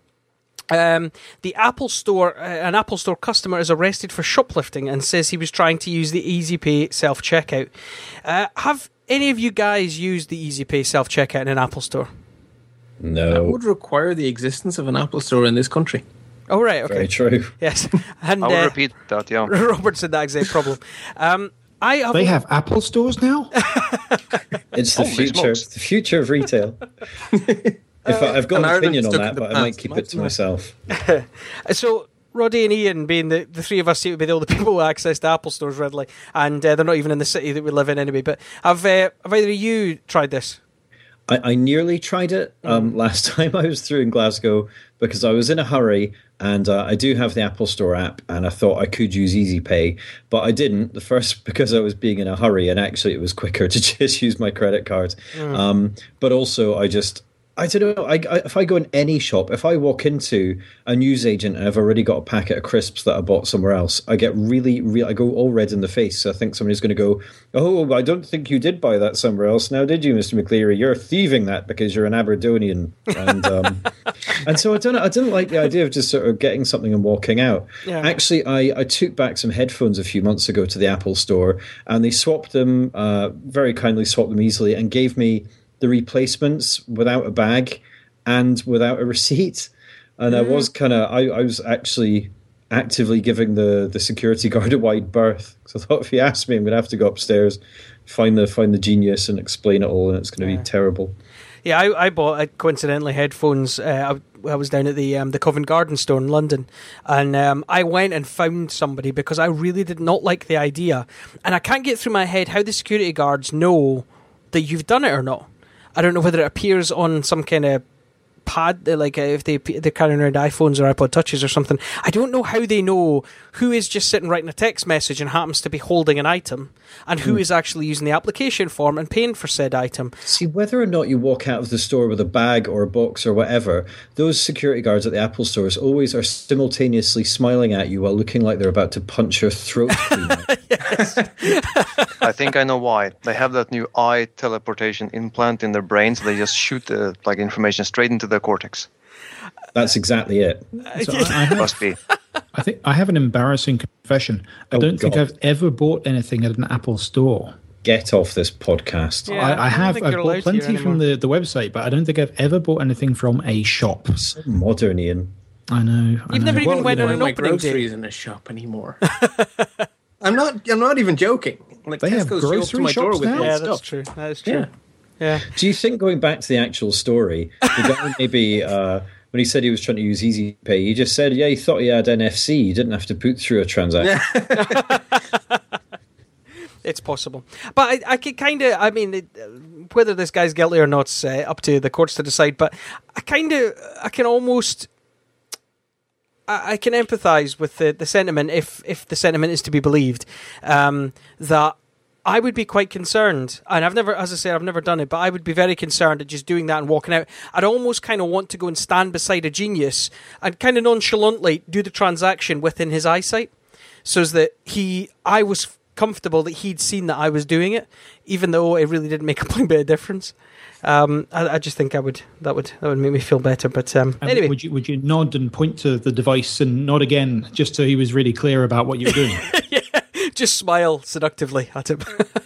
Speaker 2: Um, the Apple Store, uh, an Apple Store customer is arrested for shoplifting and says he was trying to use the EasyPay self-checkout. Uh, have any of you guys used the EasyPay self-checkout in an Apple Store?
Speaker 6: That
Speaker 4: No.
Speaker 6: would require the existence of an Apple Store in this country.
Speaker 2: Oh, right, okay.
Speaker 4: Very true.
Speaker 2: Yes. And
Speaker 5: I will
Speaker 2: uh,
Speaker 5: repeat that, yeah.
Speaker 2: Robert's had that exact problem. Um, I have
Speaker 3: They have Apple stores now.
Speaker 4: It's the
Speaker 5: Holy
Speaker 4: future.
Speaker 5: smokes.
Speaker 4: The future of retail. If I, I've got
Speaker 6: And
Speaker 4: an
Speaker 6: Ireland
Speaker 4: opinion on
Speaker 6: stuck
Speaker 4: that,
Speaker 6: in the
Speaker 4: but I might
Speaker 6: past.
Speaker 4: keep it
Speaker 6: Might
Speaker 4: to
Speaker 6: not.
Speaker 4: myself.
Speaker 2: So Roddy and Ian, being the, the three of us, seem to be the only people with access to Apple stores readily, and uh, they're not even in the city that we live in anyway. But have, uh, have either of you tried this?
Speaker 4: I, I nearly tried it um, last time I was through in Glasgow because I was in a hurry, and uh, I do have the Apple Store app, and I thought I could use Easy Pay, but I didn't. The first because I was being in a hurry, and actually it was quicker to just use my credit card. Mm. Um, but also I just... I don't know. I, I, if I go in any shop, if I walk into a newsagent and I've already got a packet of crisps that I bought somewhere else, I get really, really, I go all red in the face. I think somebody's going to go, "Oh, I don't think you did buy that somewhere else. Now, did you, Mister McCleary? You're thieving that because you're an Aberdonian." And um, and so I don't know. I didn't like the idea of just sort of getting something and walking out. Yeah. Actually, I, I took back some headphones a few months ago to the Apple Store, and they swapped them, uh, very kindly swapped them easily, and gave me the replacements without a bag and without a receipt. And mm. I was kind of, I, I was actually actively giving the, the security guard a wide berth. So I thought, if he asked me, I'm going to have to go upstairs, find the find the genius and explain it all, and it's going to yeah. be terrible.
Speaker 2: Yeah, I, I bought, uh, coincidentally, headphones. Uh, I, I was down at the um, the Covent Garden store in London, and um, I went and found somebody because I really did not like the idea. And I can't get through my head how the security guards know that you've done it or not. I don't know whether it appears on some kind of pad, like uh, if they, they're carrying around iPhones or iPod Touches or something. I don't know how they know who is just sitting writing a text message and happens to be holding an item, and who mm. is actually using the application form and paying for said item.
Speaker 4: See, whether or not you walk out of the store with a bag or a box or whatever, those security guards at the Apple stores always are simultaneously smiling at you while looking like they're about to punch your throat clean.
Speaker 5: I think I know why. They have that new eye teleportation implant in their brain, so they just shoot the like information straight into their cortex.
Speaker 4: That's exactly it.
Speaker 3: So I, I have,
Speaker 5: Must be.
Speaker 3: I think I have an embarrassing confession. I
Speaker 4: Oh,
Speaker 3: don't think
Speaker 4: God.
Speaker 3: I've ever bought anything at an Apple store.
Speaker 4: Get off this podcast.
Speaker 2: Yeah,
Speaker 3: I,
Speaker 2: I
Speaker 3: I
Speaker 2: don't
Speaker 3: have.
Speaker 2: think
Speaker 3: I've
Speaker 2: you're allowed
Speaker 3: bought
Speaker 2: to
Speaker 3: plenty from
Speaker 2: anymore.
Speaker 3: the, the website, but I don't think I've ever bought anything from a shop.
Speaker 4: So modern, Ian.
Speaker 3: I know. I
Speaker 2: You've
Speaker 3: know.
Speaker 2: never even
Speaker 6: Well,
Speaker 2: went
Speaker 6: you
Speaker 2: on
Speaker 6: know,
Speaker 2: an
Speaker 6: my
Speaker 2: opening day.
Speaker 6: groceries in a shop anymore. I'm not. I'm not even joking. Like
Speaker 3: They have
Speaker 6: Tesco's show up to
Speaker 3: grocery
Speaker 6: my door
Speaker 3: shops
Speaker 6: with
Speaker 3: now?
Speaker 6: my
Speaker 2: Yeah,
Speaker 6: stuff.
Speaker 2: that's true. That is true.
Speaker 6: Yeah.
Speaker 2: Yeah.
Speaker 4: Do you think, going back to the actual story, the guy maybe uh, when he said he was trying to use Easy Pay, he just said, yeah, he thought he had N F C. He didn't have to put through a transaction.
Speaker 2: It's possible. But I, I can kind of, I mean, it, uh, whether this guy's guilty or not is uh, up to the courts to decide, but I kind of, I can almost, I, I can empathise with the, the sentiment, if if the sentiment is to be believed, um, that I would be quite concerned, and I've never, as I say, I've never done it, but I would be very concerned at just doing that and walking out. I'd almost kind of want to go and stand beside a genius and kind of nonchalantly do the transaction within his eyesight, so as that he, I was comfortable that he'd seen that I was doing it, even though it really didn't make a blind bit of difference. Um, I, I just think I would that would that would make me feel better. But um,
Speaker 3: And
Speaker 2: anyway,
Speaker 3: would you would you nod and point to the device and nod again, just so he was really clear about what you were doing?
Speaker 2: just smile seductively at him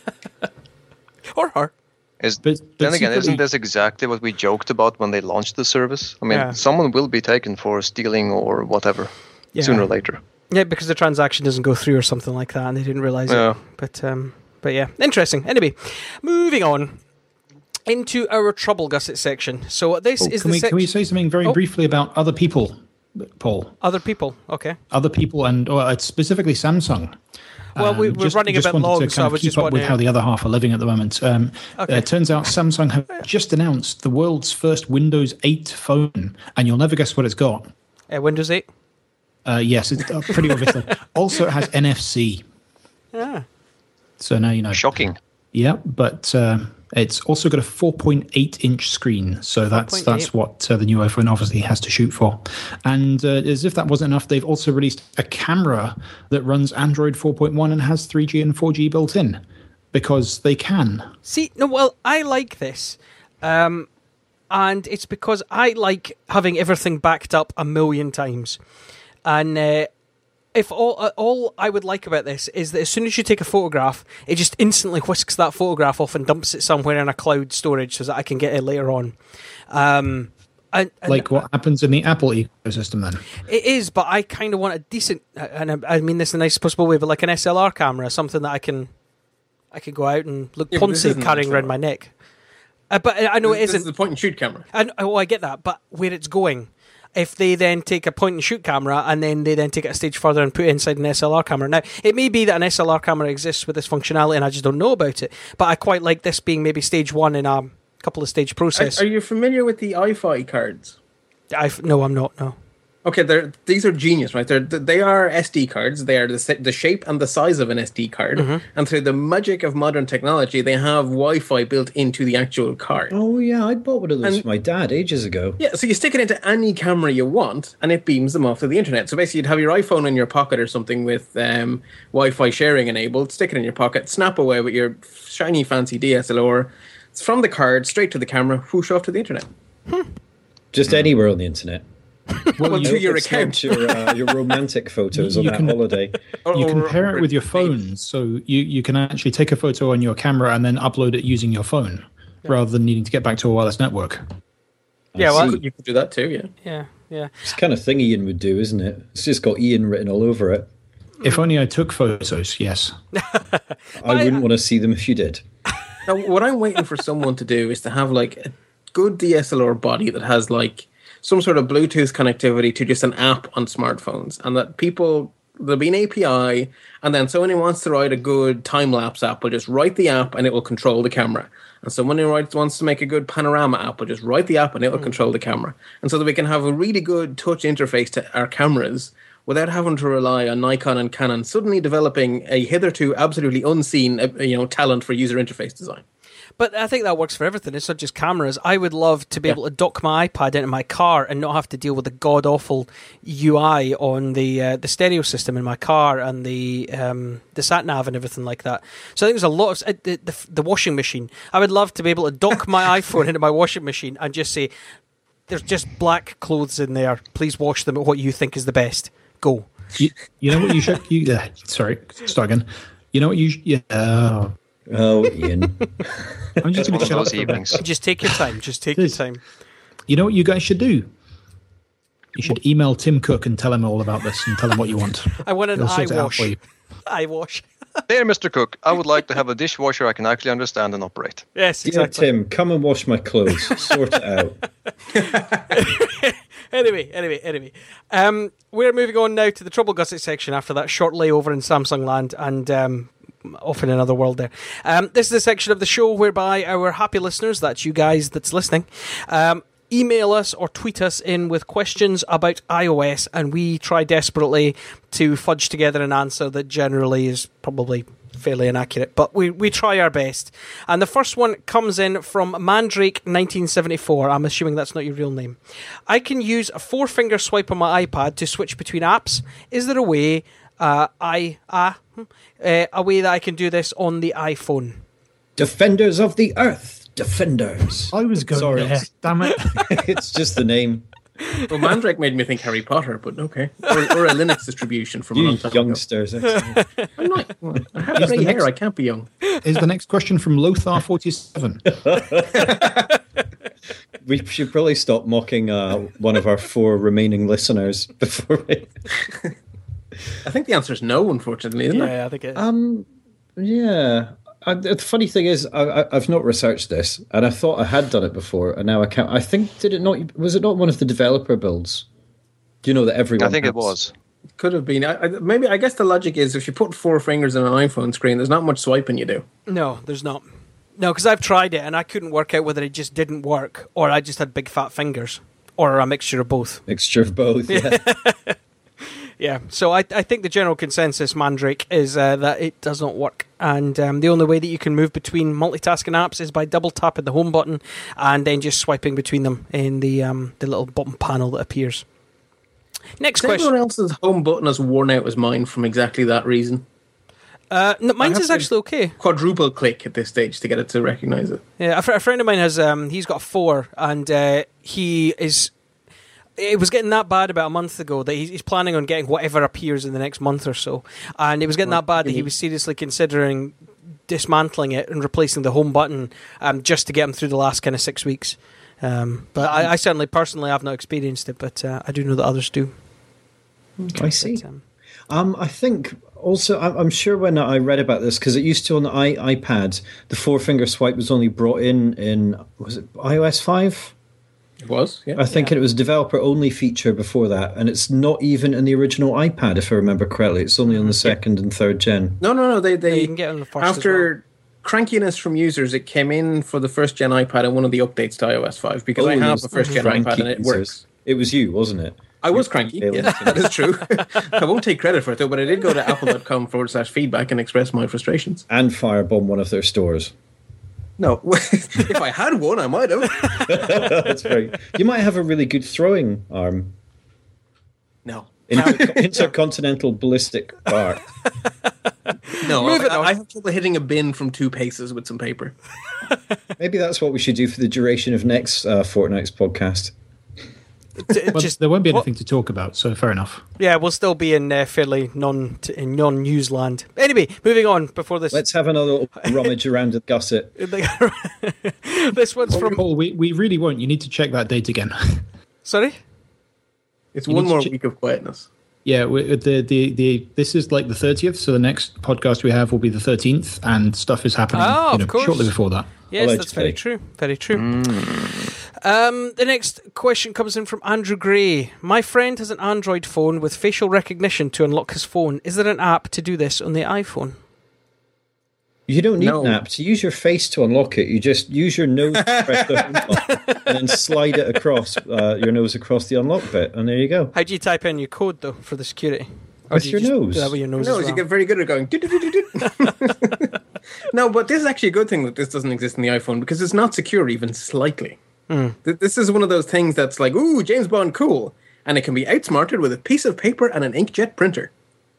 Speaker 2: or her.
Speaker 5: Is,
Speaker 3: But- but
Speaker 5: then again,
Speaker 3: secretly-
Speaker 5: isn't this exactly what we joked about when they launched the service? I mean,
Speaker 2: Yeah.
Speaker 5: someone will be taken for stealing or whatever
Speaker 2: Yeah.
Speaker 5: sooner or later.
Speaker 2: Yeah, because the transaction doesn't go through or something like that, and they didn't realise
Speaker 5: Yeah.
Speaker 2: it. But um, but yeah, interesting. Anyway, moving on into our Trouble Gusset section. So this
Speaker 3: Oh,
Speaker 2: is
Speaker 3: can
Speaker 2: the
Speaker 3: we
Speaker 2: section.
Speaker 3: can we say something very
Speaker 2: Oh.
Speaker 3: briefly about other people, Paul?
Speaker 2: Other people, okay.
Speaker 3: Other people, and or it's specifically Samsung.
Speaker 2: Well, we,
Speaker 3: Um,
Speaker 2: we're
Speaker 3: just-
Speaker 2: running a
Speaker 3: just
Speaker 2: bit
Speaker 3: wanted
Speaker 2: long,
Speaker 3: to
Speaker 2: so
Speaker 3: kind
Speaker 2: I
Speaker 3: of
Speaker 2: was
Speaker 3: keep
Speaker 2: just
Speaker 3: up with
Speaker 2: wondering.
Speaker 3: how the other half are living at the moment. Um,
Speaker 2: Okay.
Speaker 3: uh, it turns out Samsung have just announced the world's first Windows eight phone, and you'll never guess what it's got.
Speaker 2: Uh, Windows eight.
Speaker 3: Uh, yes, it's uh, pretty obviously. Also, it has N F C.
Speaker 2: Ah.
Speaker 3: So now you know.
Speaker 5: Shocking.
Speaker 3: Yeah, but uh, it's also got a four point eight inch screen, so that's
Speaker 2: four point eight.
Speaker 3: that's what uh, the new iPhone obviously has to shoot for. And uh, as if that wasn't enough, they've also released a camera that runs Android four point one and has three G and four G built in, because they can.
Speaker 2: See, no, well, I like this. Um, and it's because I like having everything backed up a million times. And uh, if all uh, all I would like about this is that as soon as you take a photograph, it just instantly whisks that photograph off and dumps it somewhere in a cloud storage so that I can get it later on. Um, and, and
Speaker 3: Like what happens in the Apple ecosystem then.
Speaker 2: It is, but I kind of want a decent, and I, I mean this in the nicest possible way, but like an S L R camera, something that I can, I can go out and look
Speaker 6: Yeah, but this
Speaker 2: poncy
Speaker 6: isn't
Speaker 2: carrying
Speaker 6: an
Speaker 2: around my neck. Uh, but I know it
Speaker 6: This is
Speaker 2: isn't.
Speaker 6: the point and shoot camera.
Speaker 2: I, oh, I get that, but where it's going, if they then take a point and shoot camera and then they then take it a stage further and put it inside an S L R camera. Now, it may be that an S L R camera exists with this functionality and I just don't know about it, but I quite like this being maybe stage one in a couple of stage process.
Speaker 6: Are, are you familiar with the iFi cards?
Speaker 2: I, no, I'm not, no.
Speaker 6: Okay, they're, these are genius, right? They're, they are S D cards. They are the, the shape and the size of an S D card. Mm-hmm. And through the magic of modern technology, they have Wi-Fi built into the actual card.
Speaker 4: Oh, yeah, I bought one of those
Speaker 6: and,
Speaker 4: for my dad ages ago.
Speaker 6: Yeah, so you stick it into any camera you want, and it beams them off to the internet. So basically, you'd have your iPhone in your pocket or something with um, Wi-Fi sharing enabled, stick it in your pocket, snap away with your shiny, fancy D S L R. It's from the card, straight to the camera, whoosh off to the internet.
Speaker 2: Hmm.
Speaker 4: Just mm. anywhere on the internet.
Speaker 6: Well, well to your account,
Speaker 4: your, uh, your romantic photos on that
Speaker 3: can,
Speaker 4: holiday.
Speaker 3: You can pair it with your phone, so you, you can actually take a photo on your camera and then upload it using your phone, yeah. rather than needing to get back to a wireless network.
Speaker 2: Yeah, well,
Speaker 6: you could do that too. Yeah,
Speaker 2: yeah, yeah.
Speaker 4: It's the kind of thing Ian would do, isn't it? It's just got Ian written all over it.
Speaker 3: If only I took photos. Yes,
Speaker 4: I wouldn't want to see them if you did.
Speaker 6: Now, what I'm waiting for someone to do is to have like a good D S L R body that has like some sort of Bluetooth connectivity to just an app on smartphones, and that people, there'll be an A P I, and then someone who wants to write a good time-lapse app will just write the app and it will control the camera. And someone who writes, wants to make a good panorama app will just write the app and it will mm. control the camera. And so that we can have a really good touch interface to our cameras without having to rely on Nikon and Canon suddenly developing a hitherto absolutely unseen you know, talent for user interface design.
Speaker 2: But I think that works for everything. It's not just cameras. I would love to be yeah. able to dock my iPad into my car and not have to deal with the god-awful U I on the uh, the stereo system in my car and the um, the sat-nav and everything like that. So I think there's a lot of... Uh, the, the, the washing machine. I would love to be able to dock my iPhone into my washing machine and just say, there's just black clothes in there. Please wash them at what you think is the best. Go.
Speaker 3: You, you know what you should... You, uh, sorry, start again. You know what you... Yeah, uh,
Speaker 4: Oh, Ian.
Speaker 3: I'm just going to shut up evenings.
Speaker 2: Just take your time. Just take your time.
Speaker 3: You know what you guys should do? You should email Tim Cook and tell him all about this and tell him what you want.
Speaker 2: I want an eye wash. Eye wash.
Speaker 5: Dear Mister Cook, I would like to have a dishwasher I can actually understand and operate.
Speaker 2: Yes, exactly.
Speaker 4: Dear Tim, come and wash my clothes. Sort it out.
Speaker 2: Anyway, anyway, anyway. Um, we're moving on now to the Trouble Gusset section after that short layover in Samsung land and... Um, off in another world there. Um, this is a section of the show whereby our happy listeners, that's you guys that's listening, um, email us or tweet us in with questions about iOS, and we try desperately to fudge together an answer that generally is probably fairly inaccurate, but we, we try our best. And the first one comes in from Mandrake nineteen seventy-four. I'm assuming that's not your real name. I can use a four-finger swipe on my iPad to switch between apps. Is there a way... Uh, I uh, uh, a way that I can do this on the iPhone?
Speaker 4: Defenders of the Earth, Defenders.
Speaker 3: I was going Sorry. there. Damn it!
Speaker 4: It's just the name.
Speaker 6: Well, Mandrake made me think Harry Potter, but okay, or, or a Linux distribution from
Speaker 4: you
Speaker 6: a long time
Speaker 4: youngsters.
Speaker 6: ago. I'm not. Well, I have grey hair. Next, I can't be young.
Speaker 3: Is the next question from Lothar forty-seven?
Speaker 4: We should probably stop mocking uh, one of our four remaining listeners before we.
Speaker 6: I think the answer is no, unfortunately, isn't
Speaker 2: yeah,
Speaker 6: it?
Speaker 2: Yeah, I think it is.
Speaker 4: Um, yeah. I, the funny thing is, I, I, I've not researched this, and I thought I had done it before, and now I can't. I think did it not? Was it not one of the developer builds? Do you know that everyone?
Speaker 5: I think
Speaker 4: has?
Speaker 5: it was.
Speaker 6: Could have been. I, I, maybe. I guess the logic is if you put four fingers on an iPhone screen, there's not much swiping you do.
Speaker 2: No, there's not. No, because I've tried it and I couldn't work out whether it just didn't work or I just had big fat fingers or a mixture of both.
Speaker 4: Mixture of both. Yeah.
Speaker 2: Yeah, so I, I think the general consensus, Mandrake, is uh, that it does not work. And um, the only way that you can move between multitasking apps is by double tapping the home button and then just swiping between them in the um, the little button panel that appears. Next
Speaker 6: Is
Speaker 2: question.
Speaker 6: Everyone else's home button has worn out as mine from exactly that reason.
Speaker 2: Uh, no, mine's is actually okay.
Speaker 6: Quadruple click at this stage to get it to recognise it.
Speaker 2: Yeah, a, fr- a friend of mine has, um, he's got a four, and uh, he is... It was getting that bad about a month ago that he's planning on getting whatever appears in the next month or so. And it was getting that bad that he was seriously considering dismantling it and replacing the home button um, just to get him through the last kind of six weeks. Um, but I, I certainly, personally, have not experienced it, but uh, I do know that others do.
Speaker 4: Okay, I see. But, um, um, I think also, I'm sure when I read about this, because it used to on the i- iPad, the four-finger swipe was only brought in in, was it iOS five?
Speaker 6: It was, yeah.
Speaker 4: I think
Speaker 2: Yeah.
Speaker 4: it was a developer-only feature before that, and it's not even in the original iPad, if I remember correctly. It's only on the second and third gen.
Speaker 6: No, no, no. They, they
Speaker 2: Yeah, you can get it on the first as
Speaker 6: after crankiness from users, it came in for the first gen iPad and one of the updates to iOS five because
Speaker 4: Oh,
Speaker 6: I
Speaker 4: it
Speaker 6: have
Speaker 4: was
Speaker 6: a first gen
Speaker 4: cranky
Speaker 6: iPad and it
Speaker 4: users.
Speaker 6: works.
Speaker 4: It was you, wasn't it?
Speaker 6: I was cranky.
Speaker 4: failing
Speaker 6: Yeah,
Speaker 4: to-
Speaker 6: that is true. I won't take credit for it though, but I did go to apple.com forward slash feedback and express my frustrations.
Speaker 4: And firebomb one of their stores.
Speaker 6: No, if I had one, I might have.
Speaker 4: That's very. You might have a really good throwing arm.
Speaker 6: No.
Speaker 4: Inter- intercontinental ballistic bar.
Speaker 6: No,
Speaker 2: Moving
Speaker 6: I,
Speaker 2: on.
Speaker 6: I have trouble hitting a bin from two paces with some paper.
Speaker 4: Maybe that's what we should do for the duration of next uh, Fortnight's podcast.
Speaker 2: D-
Speaker 3: Well,
Speaker 2: just
Speaker 3: there won't be
Speaker 2: what-
Speaker 3: anything to talk about, so fair enough.
Speaker 2: Yeah, we'll still be in uh, fairly non t- in non news land. Anyway, moving on before this.
Speaker 4: Let's have another little rummage around the gusset.
Speaker 2: This one's from.
Speaker 3: Paul, we, we really won't. You need to check that date again.
Speaker 2: Sorry.
Speaker 6: It's
Speaker 3: You
Speaker 6: one
Speaker 3: need to
Speaker 6: more
Speaker 3: ch-
Speaker 6: week of quietness.
Speaker 3: Yeah, we, the, the the this is like the thirtieth, so the next podcast we have will be the thirteenth, and stuff is happening
Speaker 2: Oh,
Speaker 3: you
Speaker 2: of
Speaker 3: know,
Speaker 2: course.
Speaker 3: shortly before that.
Speaker 2: Yes, that's very
Speaker 4: Allegedly.
Speaker 2: true. Very true. Um, the next question comes in from Andrew Gray. My friend has an Android phone with facial recognition to unlock his phone. Is there an app to do this on the iPhone?
Speaker 4: You don't need
Speaker 6: No.
Speaker 4: an app to use your face to unlock it. You just use your nose to press the home button and then slide it across uh, your nose across the unlock bit, and there you go.
Speaker 2: How do you type in your code though for the security?
Speaker 4: With
Speaker 2: do you
Speaker 4: your
Speaker 2: just
Speaker 4: nose.
Speaker 2: Do that with your nose
Speaker 6: No,
Speaker 2: as well?
Speaker 6: you get very good at going. "Do-do-do-do-do." No, but this is actually a good thing that this doesn't exist in the iPhone because it's not secure even slightly. Th- This is one of those things that's like, ooh, James Bond, cool, and it can be outsmarted with a piece of paper and an inkjet printer.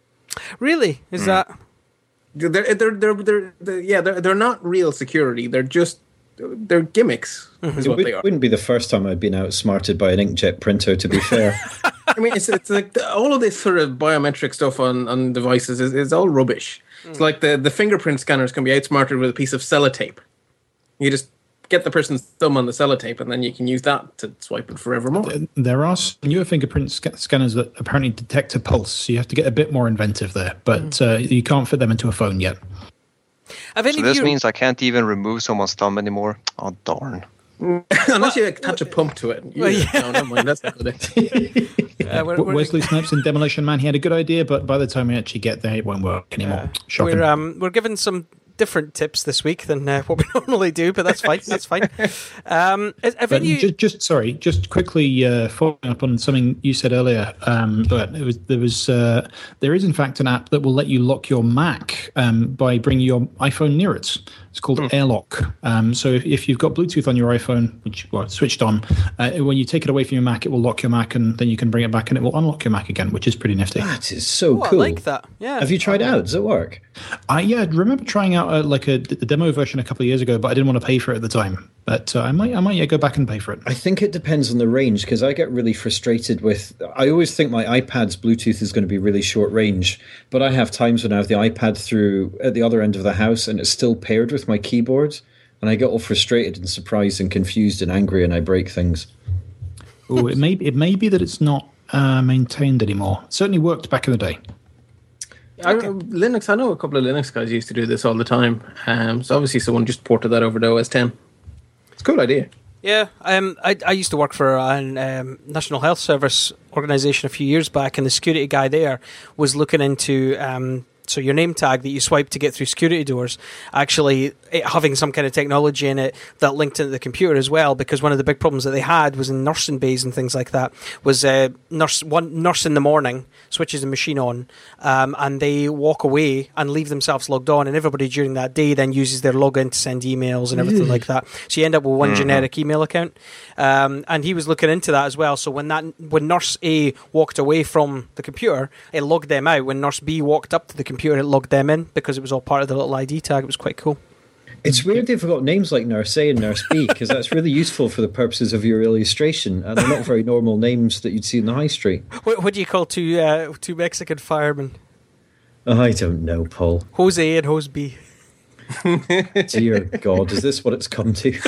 Speaker 2: Really? Is that?
Speaker 6: They're, they're, they're, they're, they're yeah, they're, they're not real security. They're just they're gimmicks. Is
Speaker 4: It
Speaker 6: what
Speaker 4: would,
Speaker 6: they are.
Speaker 4: wouldn't be the first time I'd been outsmarted by an inkjet printer, to be fair.
Speaker 6: I mean, it's it's like the, all of this sort of biometric stuff on, on devices is, is all rubbish. It's like the, the fingerprint scanners can be outsmarted with a piece of sellotape. You just get the person's thumb on the sellotape, and then you can use that to swipe it forevermore.
Speaker 3: There are some newer fingerprint sc- scanners that apparently detect a pulse, so you have to get a bit more inventive there. But uh, you can't fit them into a phone yet.
Speaker 2: Have any
Speaker 5: So
Speaker 2: of
Speaker 5: this
Speaker 2: you?
Speaker 5: means I can't even remove someone's thumb anymore. Oh darn!
Speaker 6: Unless you attach a pump to it. You,
Speaker 2: Well, yeah.
Speaker 6: No, never mind. That's not good. idea.
Speaker 2: uh, we're,
Speaker 3: W-
Speaker 2: we're-
Speaker 3: Wesley Snipes in Demolition Man, he had a good idea, but by the time we actually get there, it won't work anymore. Shocking.
Speaker 2: We're um we're given some different tips this week than uh, what we normally do, but that's fine. That's fine. Um, have
Speaker 3: But
Speaker 2: any?
Speaker 3: just, just sorry, just quickly uh, following up on something you said earlier. Um, but it was there was uh, there is in fact an app that will let you lock your Mac um, by bringing your iPhone near it. It's called AirLock. Um, so if, if you've got Bluetooth on your iPhone, which well switched on, uh, when you take it away from your Mac, it will lock your Mac, and then you can bring it back, and it will unlock your Mac again, which is pretty nifty.
Speaker 4: That is so
Speaker 2: Oh, I
Speaker 4: cool.
Speaker 2: like that. Yeah.
Speaker 4: Have you tried it out? Does it work?
Speaker 3: I yeah, I remember trying out uh, like a the demo version a couple of years ago, but I didn't want to pay for it at the time. But uh, I might I might yeah, go back and pay for it.
Speaker 4: I think it depends on the range, because I get really frustrated with. I always think my iPad's Bluetooth is going to be really short range, but I have times when I have the iPad through at the other end of the house and it's still paired with my keyboard, and I get all frustrated and surprised and confused and angry, and I break things.
Speaker 3: Oh, it may it may be that it's not uh, maintained anymore. It certainly worked back in the day.
Speaker 6: I, Linux, I know a couple of Linux guys used to do this all the time. Um, so obviously someone just ported that over to O S ten. It's a cool idea.
Speaker 2: Yeah, um, I, I used to work for an um, National Health Service organisation a few years back, and the security guy there was looking into um, so your name tag that you swipe to get through security doors, actually it having some kind of technology in it that linked into the computer as well, because one of the big problems that they had was in nursing bays and things like that, was uh, nurse one nurse in the morning switches the machine on, um, and they walk away and leave themselves logged on, and everybody during that day then uses their login to send emails and everything like that. So you end up with one generic email account, um, and he was looking into that as well. So when that when nurse A walked away from the computer, it logged them out. When nurse B walked up to the computer, it logged them in, because it was all part of the little I D tag. It was quite cool.
Speaker 4: It's weird they've got names like Nurse A and Nurse B, because that's really useful for the purposes of your illustration, and they're not very normal names that you'd see in the high street.
Speaker 2: What, what do you call two uh, two Mexican firemen?
Speaker 4: Oh, I don't know, Paul.
Speaker 2: Jose and Jose B.
Speaker 4: Dear God, is this what it's come to?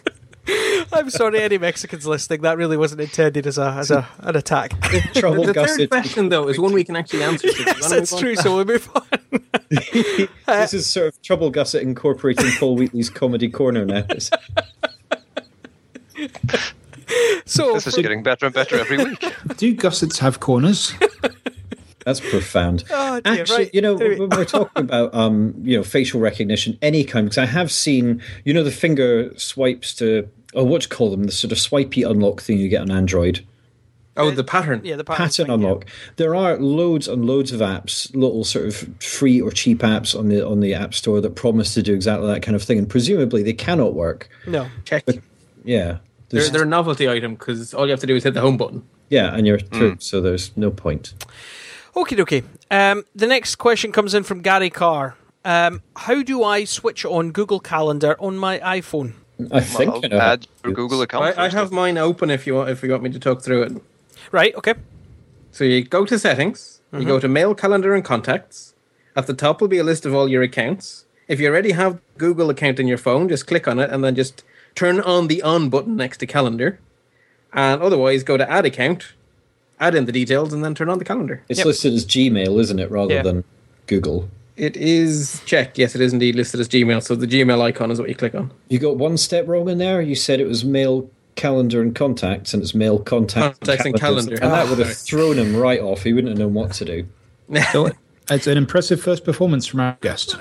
Speaker 2: I'm sorry, any Mexicans listening. That really wasn't intended as a as a an attack.
Speaker 4: Trouble
Speaker 6: The third
Speaker 4: gusset.
Speaker 6: question, though, is one we can actually answer. So do you
Speaker 2: Yes,
Speaker 6: wanna
Speaker 2: that's
Speaker 6: move on?
Speaker 2: true. So we'll move on.
Speaker 4: This is sort of Trouble Gusset incorporating Paul Wheatley's comedy corner now. It's-
Speaker 2: So
Speaker 5: This is
Speaker 2: for-
Speaker 5: getting better and better every week.
Speaker 3: Do gussets have corners?
Speaker 4: That's profound.
Speaker 2: Oh, dear,
Speaker 4: Actually,
Speaker 2: right.
Speaker 4: you know,
Speaker 2: Anyway.
Speaker 4: when we're talking about, um, you know, facial recognition, any kind, because I have seen, you know, the finger swipes to, oh, what do you call them? The sort of swipey unlock thing you get on Android.
Speaker 6: Oh, the pattern.
Speaker 2: yeah, the pattern,
Speaker 4: Pattern
Speaker 2: thing, yeah.
Speaker 4: unlock. There are loads and loads of apps, little sort of free or cheap apps on the on the App Store that promise to do exactly that kind of thing, and presumably they cannot work.
Speaker 2: No.
Speaker 6: Check.
Speaker 4: Yeah,
Speaker 6: They're,
Speaker 4: There's-
Speaker 6: they're a novelty item because all you have to do is hit the home button.
Speaker 4: yeah, and you're through, so there's no point.
Speaker 2: Okie dokie. Um, the next question comes in from Gary Carr. Um, how do I switch on Google Calendar on my iPhone?
Speaker 4: I think
Speaker 5: Well,
Speaker 4: I know how
Speaker 5: add
Speaker 4: to
Speaker 5: your
Speaker 4: do
Speaker 5: Google
Speaker 4: this.
Speaker 5: account.
Speaker 6: I, I
Speaker 5: first.
Speaker 6: have mine open if you want. If you want me to talk through it.
Speaker 2: Right, okay.
Speaker 6: So you go to settings. You go to mail, calendar, and contacts. At the top will be a list of all your accounts. If you already have Google account in your phone, just click on it and then just turn on the on button next to calendar. And otherwise, go to add account, add in the details, and then turn on the calendar.
Speaker 4: It's
Speaker 2: Yep.
Speaker 4: listed as Gmail, isn't it, rather
Speaker 2: Yeah.
Speaker 4: than Google?
Speaker 6: It is check. Yes, it is indeed listed as Gmail. So the Gmail icon is what you click on.
Speaker 4: You got one step wrong in there. You said it was mail, calendar, and contacts, and it's mail, contacts,
Speaker 6: Contacts and
Speaker 4: calendars.
Speaker 6: calendar.
Speaker 4: And that
Speaker 6: Oh,
Speaker 4: would have thrown him right off. He wouldn't have known what to do.
Speaker 3: So it's an impressive first performance from our guest.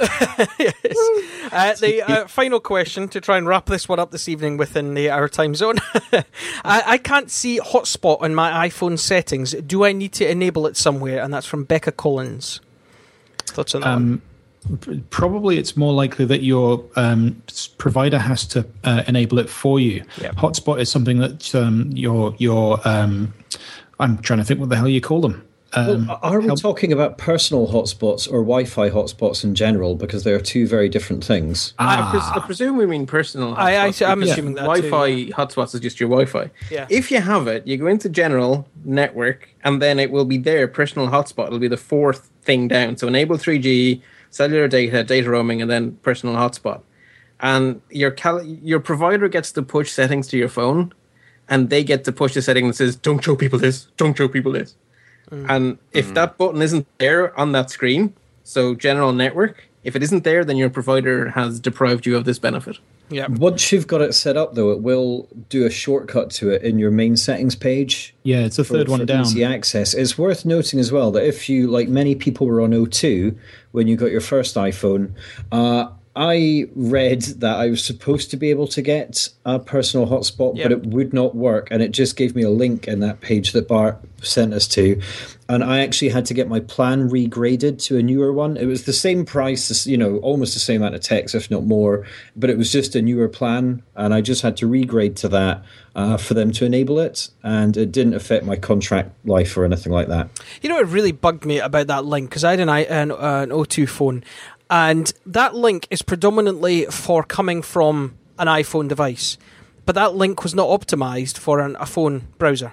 Speaker 2: Uh, the uh, final question to try and wrap this one up this evening within the our time zone. I, I can't see hotspot on my iPhone settings. Do I need to enable it somewhere? And that's from Becca Collins. Thoughts on that? one?
Speaker 3: Um, probably it's more likely that your um, s- provider has to uh, enable it for you.
Speaker 2: Yep.
Speaker 3: Hotspot is something that um, your your um, I'm trying to think what the hell you call them. Um,
Speaker 4: Well, are we
Speaker 3: help-
Speaker 4: talking about personal hotspots or Wi-Fi hotspots in general? Because they are two very different things.
Speaker 6: I, pres- I presume we mean personal.
Speaker 2: I- I-
Speaker 6: hotspots,
Speaker 2: I'm
Speaker 6: because
Speaker 2: assuming that too,
Speaker 6: Wi-Fi hotspots is just your Wi-Fi.
Speaker 2: Yeah.
Speaker 6: If you have it, you go into general network, and then it will be there. Personal hotspot. It'll be the fourth thing down. So enable three G, cellular data, data roaming, and then personal hotspot. And your cal- your provider gets to push settings to your phone, and they get to push the setting that says "Don't show people this. Don't show people this." And if that button isn't there on that screen, so general network, if it isn't there, then your provider has deprived you of this benefit.
Speaker 2: yeah.
Speaker 4: Once you've got it set up, though, it will do a shortcut to it in your main settings page.
Speaker 3: Yeah, it's the
Speaker 4: for-
Speaker 3: third one
Speaker 4: for
Speaker 3: down.
Speaker 4: Easy access. It's worth noting as well that if you, like many people were on O two when you got your first iPhone, uh, I read that I was supposed to be able to get a personal hotspot,
Speaker 2: Yep.
Speaker 4: but it would not work. And it just gave me a link in that page that Bart sent us to. And I actually had to get my plan regraded to a newer one. It was the same price, you know, almost the same amount of text, if not more, but it was just a newer plan. And I just had to regrade to that uh, for them to enable it. And it didn't affect my contract life or anything like that.
Speaker 2: You know what really bugged me about that link? Because I had an, i- an, uh, an O two phone, and that link is predominantly for coming from an iPhone device. But that link was not optimized for an, a phone browser.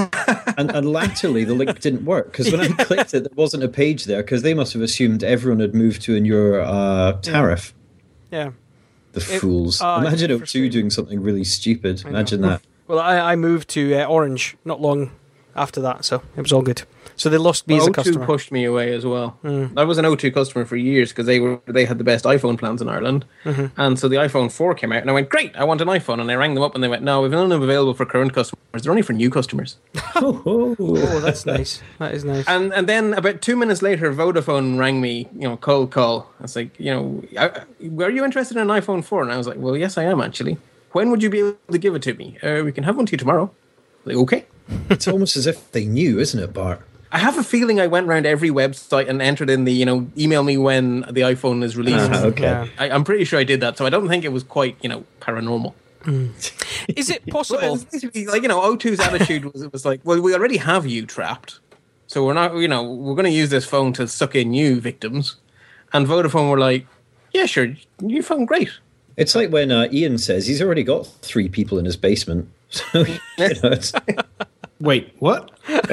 Speaker 4: And, and latterly, the link didn't work because when I clicked it, there wasn't a page there because they must have assumed everyone had moved to a newer uh, tariff.
Speaker 2: Yeah.
Speaker 4: The fools.
Speaker 2: oh, it's
Speaker 4: Imagine O two
Speaker 2: frustrating.
Speaker 4: doing something really stupid. Imagine that.
Speaker 2: Well, I, I moved to uh, Orange not long after that, so it was all good. So they lost me as a
Speaker 6: O two
Speaker 2: customer.
Speaker 6: pushed me away as well. I was an O two customer for years because they were they had the best iPhone plans in Ireland, and so the iPhone four came out, and I went, "Great, I want an iPhone." And I rang them up, and they went, "No, we've none available for current customers. They're only for new customers."
Speaker 2: Oh, that's nice. That is nice.
Speaker 6: And and then about two minutes later, Vodafone rang me, you know, cold call. I was like, you know, I, were you interested in an iPhone four? And I was like, well, yes, I am actually. When would you be able to give it to me? Uh, we can have one to you tomorrow. Like, okay.
Speaker 4: It's almost as if they knew, isn't it, Bart?
Speaker 6: I have a feeling I went around every website and entered in the, you know, email me when the iPhone is released.
Speaker 4: Ah, okay.
Speaker 2: Yeah.
Speaker 6: I, I'm pretty sure I did that, so I don't think it was quite, you know, paranormal.
Speaker 2: Is it
Speaker 6: Well,
Speaker 2: possible?
Speaker 6: it's basically like, you know, O two's attitude was it was like, well, we already have you trapped, so we're not, you know, we're going to use this phone to suck in new victims. And Vodafone were like, yeah, sure, new phone, great.
Speaker 4: It's like when uh, Ian says he's already got three people in his basement. So, you know, it's,
Speaker 3: Wait, what?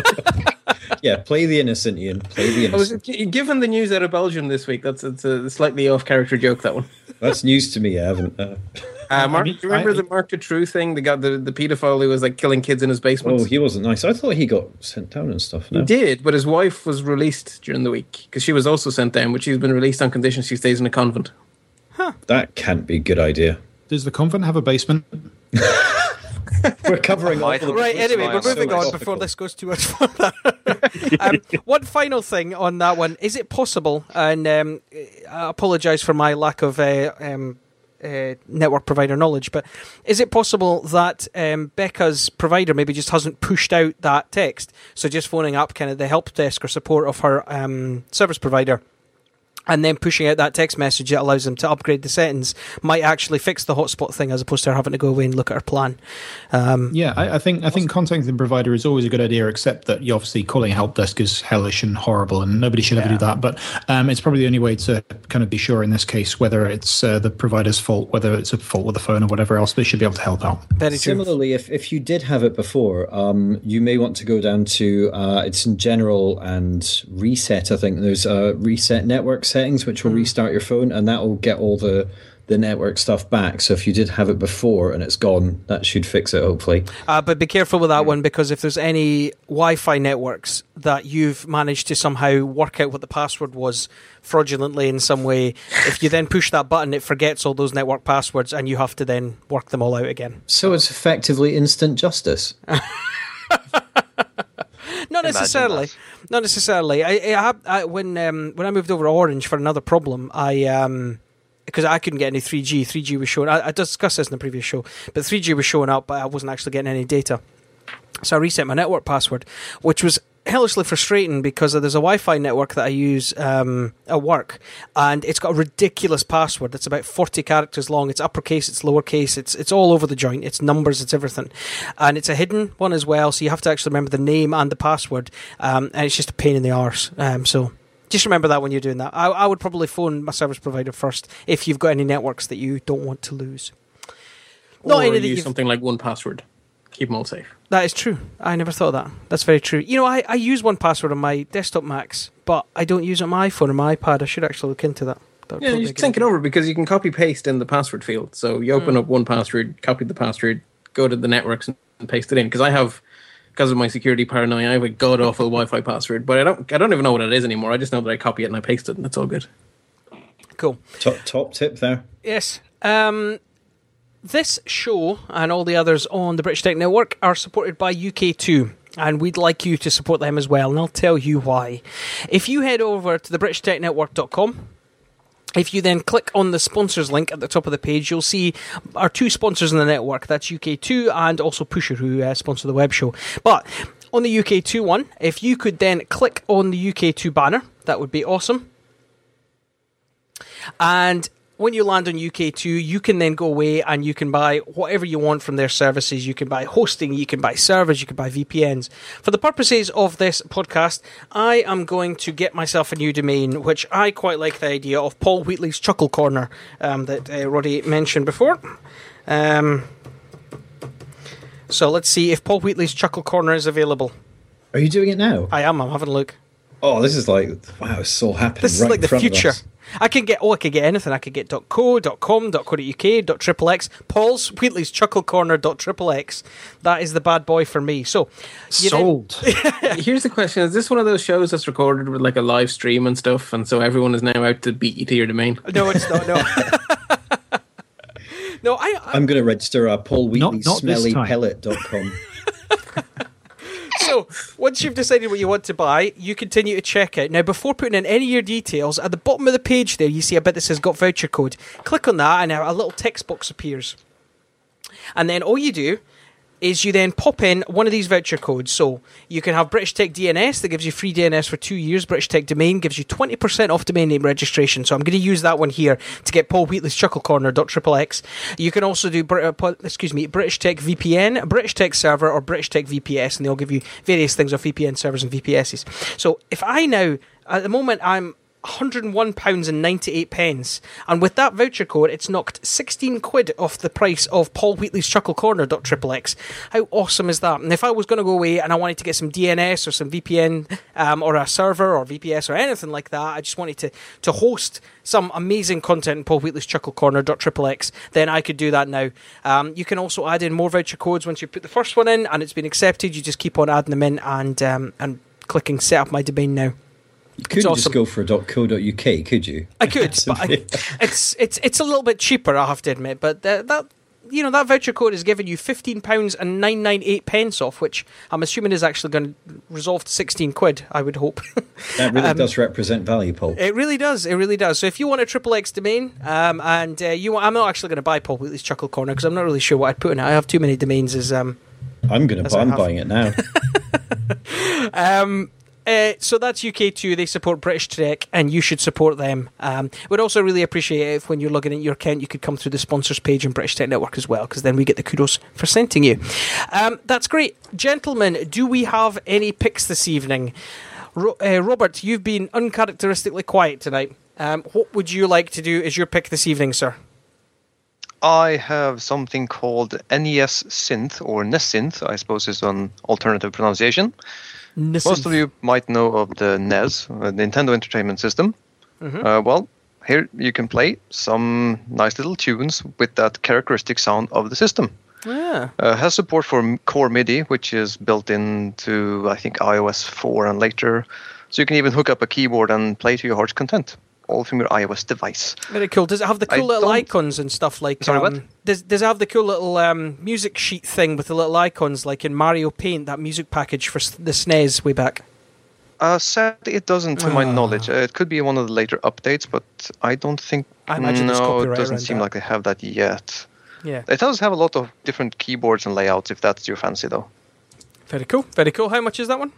Speaker 4: yeah, play the innocent, Ian. Play the
Speaker 6: I was
Speaker 4: innocent.
Speaker 6: given the news out of Belgium this week. That's it's a slightly off character joke. That one.
Speaker 4: That's news to me. I haven't. Uh,
Speaker 6: Uh, Mark,
Speaker 3: mean,
Speaker 6: do you remember
Speaker 3: I-
Speaker 6: the Mark the True thing? The guy, the, the paedophile who was like killing kids in his basement.
Speaker 4: oh, he wasn't nice. I thought he got sent down and stuff.
Speaker 6: He
Speaker 4: No?
Speaker 6: did, but his wife was released during the week because she was also sent down, but she's been released on condition she stays in a convent.
Speaker 4: That can't be a good idea.
Speaker 3: Does the convent have a basement?
Speaker 4: We're covering all the
Speaker 2: Right, anyway, we're
Speaker 5: So
Speaker 2: moving on
Speaker 4: topical.
Speaker 2: before this goes too much further. um, one final thing on that one. Is it possible, and um, I apologise for my lack of uh, um, uh, network provider knowledge, but is it possible that um, Becca's provider maybe just hasn't pushed out that text? So just phoning up kind of the help desk or support of her um, service provider, and then pushing out that text message that allows them to upgrade the settings might actually fix the hotspot thing, as opposed to her having to go away and look at her plan. Um,
Speaker 3: Yeah, I, I think I think contacting the provider is always a good idea, except that you obviously calling a help desk is hellish and horrible, and nobody should ever do that. But um, it's probably the only way to kind of be sure in this case whether it's uh, the provider's fault, whether it's a fault with the phone or whatever else. They should be able to help out.
Speaker 2: very true.
Speaker 4: Similarly, if, if you did have it before, um, you may want to go down to uh, it's in general and reset. I think there's uh, reset network settings, which will
Speaker 2: Mm.
Speaker 4: restart your phone, and that will get all the the network stuff back. So if you did have it before and it's gone, that should fix it, hopefully.
Speaker 2: Uh, but be careful with that one, because if there's any Wi-Fi networks that you've managed to somehow work out what the password was fraudulently in some way, if you then push that button, it forgets all those network passwords, and you have to then work them all out again.
Speaker 4: So it's effectively instant justice.
Speaker 2: Not necessarily. Not necessarily. I, I, have, I when um, when I moved over to Orange for another problem, I um, because I couldn't get any three G. three G was showing. I, I discussed this in the previous show, but three G was showing up, but I wasn't actually getting any data. So I reset my network password, which was hellishly frustrating because there's a Wi-Fi network that I use um, at work, and it's got a ridiculous password that's about forty characters long. It's uppercase, it's lowercase, it's it's all over the joint. It's numbers, it's everything, and it's a hidden one as well. So you have to actually remember the name and the password, um, and it's just a pain in the arse. Um, so just remember that when you're doing that. I, I would probably phone my service provider first if you've got any networks that you don't want to lose. Not
Speaker 6: or
Speaker 2: any that
Speaker 6: use
Speaker 2: you've-
Speaker 6: something like one password. Keep them all safe.
Speaker 2: That is true. I never thought of that. That's very true. You know, I, I use one password on my desktop Macs, but I don't use it on my iPhone or my iPad. I should actually look into that. That would
Speaker 6: Yeah,
Speaker 2: probably
Speaker 6: you
Speaker 2: be
Speaker 6: just think it
Speaker 2: good.
Speaker 6: over, because you can copy paste in the password field. So you open
Speaker 2: Mm.
Speaker 6: up one password, copy the password, go to the networks and paste it in. Because I have, because of my security paranoia, I have a god awful Wi-Fi password, but I don't I don't even know what it is anymore. I just know that I copy it and I paste it, and it's all good.
Speaker 2: Cool.
Speaker 4: Top, top tip there.
Speaker 2: Yes. Um, this show and all the others on the British Tech Network are supported by U K two, and we'd like you to support them as well, and I'll tell you why. If you head over to the british tech network dot com, if you then click on the sponsors link at the top of the page, you'll see our two sponsors in the network. That's U K two and also Pusher, who uh, sponsor the web show. But on the U K two one, if you could then click on the U K two banner, that would be awesome. And when you land on U K two, you can then go away and you can buy whatever you want from their services. You can buy hosting, you can buy servers, you can buy V P Ns. For the purposes of this podcast, I am going to get myself a new domain, which I quite like the idea of, Paul Wheatley's Chuckle Corner, um, that uh, Roddy mentioned before. Um, so let's see if Paul Wheatley's Chuckle Corner is available.
Speaker 4: Are you doing it now?
Speaker 2: I am, I'm having a look.
Speaker 4: Oh, this is like, wow, it's all happening.
Speaker 2: This is
Speaker 4: right
Speaker 2: like
Speaker 4: in
Speaker 2: the
Speaker 4: front of
Speaker 2: future.
Speaker 4: us.
Speaker 2: I can get, oh, I could get anything. I could get .co, .com, .co.uk, .xxx, Paul's Wheatley's Chuckle Corner, .xxx. That is the bad boy for me. So, you then-
Speaker 3: Sold.
Speaker 6: Here's the question: is this one of those shows that's recorded with like a live stream and stuff, and so everyone is now out to beat you to your domain?
Speaker 2: No, it's not. No. No, I, I
Speaker 4: I'm going to register uh, Paul
Speaker 3: Not-
Speaker 4: Wheatley
Speaker 3: not this
Speaker 4: smelly
Speaker 3: time.
Speaker 4: pellet dot com.
Speaker 2: so once you've decided what you want to buy, you continue to check out. Now, before putting in any of your details, at the bottom of the page there, you see a bit that says "Got voucher code." Click on that, and a little text box appears. And then all you do is you then pop in one of these voucher codes. So you can have British Tech D N S that gives you free D N S for two years. British Tech Domain gives you twenty percent off domain name registration. So I'm going to use that one here to get Paul Wheatley's Chuckle Corner .xxx. You can also do Brit- uh, po- excuse me British Tech V P N, British Tech Server, or British Tech V P S, and they'll give you various things of V P N servers and V P Ss. So if I now, at the moment, I'm one hundred and one pounds ninety-eight, and with that voucher code it's knocked sixteen quid off the price of Paul Wheatley's Chuckle Corner .xxx. How awesome is that? And if I was going to go away and I wanted to get some D N S or some V P N um, or a server or V P S or anything like that, I just wanted to, to host some amazing content in Paul Wheatley's Chuckle Corner .xxx, then I could do that now. Um, you can also add in more voucher codes once you put the first one in and it's been accepted. You just keep on adding them in and um, and clicking set up my domain now.
Speaker 4: You couldn't
Speaker 2: awesome.
Speaker 4: just go for .co.uk, could you?
Speaker 2: I could, but I, it's it's it's a little bit cheaper, I have to admit. But that, that you know, that voucher code is giving you fifteen pounds and nine ninety-eight pence off, which I'm assuming is actually going to resolve to sixteen quid, I would hope.
Speaker 4: That really
Speaker 2: um,
Speaker 4: does represent value, Paul.
Speaker 2: It really does. It really does. So if you want a triple X domain, um, and uh, you, want, I'm not actually going to buy Paul Wheatley's Chuckle Corner because I'm not really sure what I'd put in it. I have too many domains. As um,
Speaker 4: I'm going to buy. I'm buying it now.
Speaker 2: um. Uh, so that's U K two. They support British Tech, and you should support them. Um, we'd also really appreciate it if when you're logging in your account, you could come through the sponsors page on British Tech Network as well, because then we get the kudos for sending you. Um, that's great. Gentlemen, do we have any picks this evening? Ro- uh, Robert, you've been uncharacteristically quiet tonight. Um, what would you like to do as your pick this evening, sir?
Speaker 5: I have something called N E S Synth, or Nesynth, I suppose is an alternative pronunciation.
Speaker 2: Nesynth.
Speaker 5: Most of you might know of the N E S, uh, Nintendo Entertainment System.
Speaker 2: Mm-hmm.
Speaker 5: Uh, well, here you can play some nice little tunes with that characteristic sound of the system.
Speaker 2: Yeah.
Speaker 5: Uh, has support for m- Core MIDI, which is built into, I think, i O S four and later. So you can even hook up a keyboard and play to your heart's content, all from your iOS device.
Speaker 2: Very cool. Does it have the cool
Speaker 5: I
Speaker 2: little
Speaker 5: don't-
Speaker 2: icons and stuff like?
Speaker 5: Sorry,
Speaker 2: um,
Speaker 5: what?
Speaker 2: Does Does it have the cool little um, music sheet thing with the little icons like in Mario Paint, that music package for s- the S N E S way back?
Speaker 5: Uh, sadly, it doesn't, to my
Speaker 2: Ah.
Speaker 5: knowledge. Uh, it could be one of the later updates, but I don't think.
Speaker 2: I imagine there's
Speaker 5: no, it
Speaker 2: copyright
Speaker 5: doesn't
Speaker 2: around
Speaker 5: seem
Speaker 2: that.
Speaker 5: like they have that yet.
Speaker 2: Yeah.
Speaker 5: It does have a lot of different keyboards and layouts, if that's your fancy, though.
Speaker 2: Very cool. Very cool. How much is that one?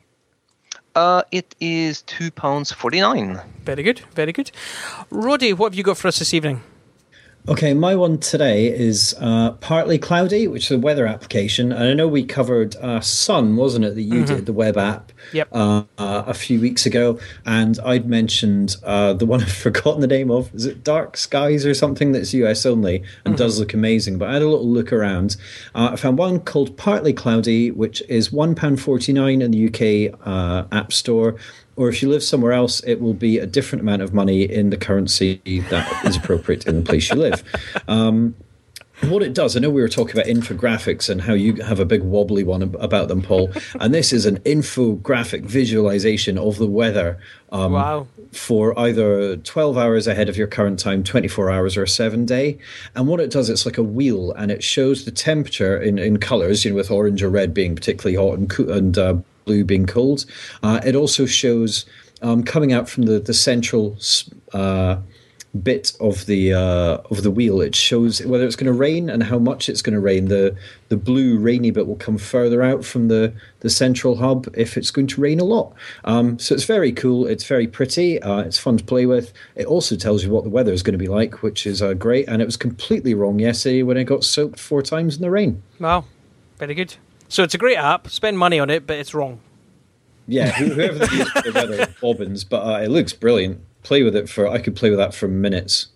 Speaker 5: Uh, it is two pounds forty nine.
Speaker 2: Very good. Very good. Roddy, what have you got for us this evening?
Speaker 4: Okay, my one today is uh, Partly Cloudy, which is a weather application. And I know we covered uh, Sun, wasn't it, that you
Speaker 2: Mm-hmm.
Speaker 4: did, the web app,
Speaker 2: Yep.
Speaker 4: uh, uh, a few weeks ago. And I'd mentioned uh, the one I've forgotten the name of. Is it Dark Skies or something that's U S only and
Speaker 2: Mm-hmm.
Speaker 4: does look amazing? But I had a little look around. Uh, I found one called Partly Cloudy, which is one pound forty-nine in the U K uh, App Store. Or if you live somewhere else, it will be a different amount of money in the currency that is appropriate in the place you live. Um, what it does, I know we were talking about infographics and how you have a big wobbly one ab- about them, Paul. And this is an infographic visualization of the weather um,
Speaker 2: Wow.
Speaker 4: for either twelve hours ahead of your current time, twenty-four hours, or a seven day. And what it does, it's like a wheel, and it shows the temperature in, in colors, you know, with orange or red being particularly hot and, co- and uh, blue being cold. Uh, it also shows um, coming out from the the central uh, bit of the uh, of the wheel. It shows whether it's going to rain and how much it's going to rain. The the blue rainy bit will come further out from the the central hub if it's going to rain a lot. Um, so it's very cool. It's very pretty. Uh, it's fun to play with. It also tells you what the weather is going to be like, which is uh, great. And it was completely wrong yesterday when I got soaked four times in the rain.
Speaker 2: Wow. Very good. So it's a great app. Spend money on it, but it's wrong.
Speaker 4: Yeah, who- whoever the user the weather bobbins, but uh, it looks brilliant. Play with it for I could play with that for minutes.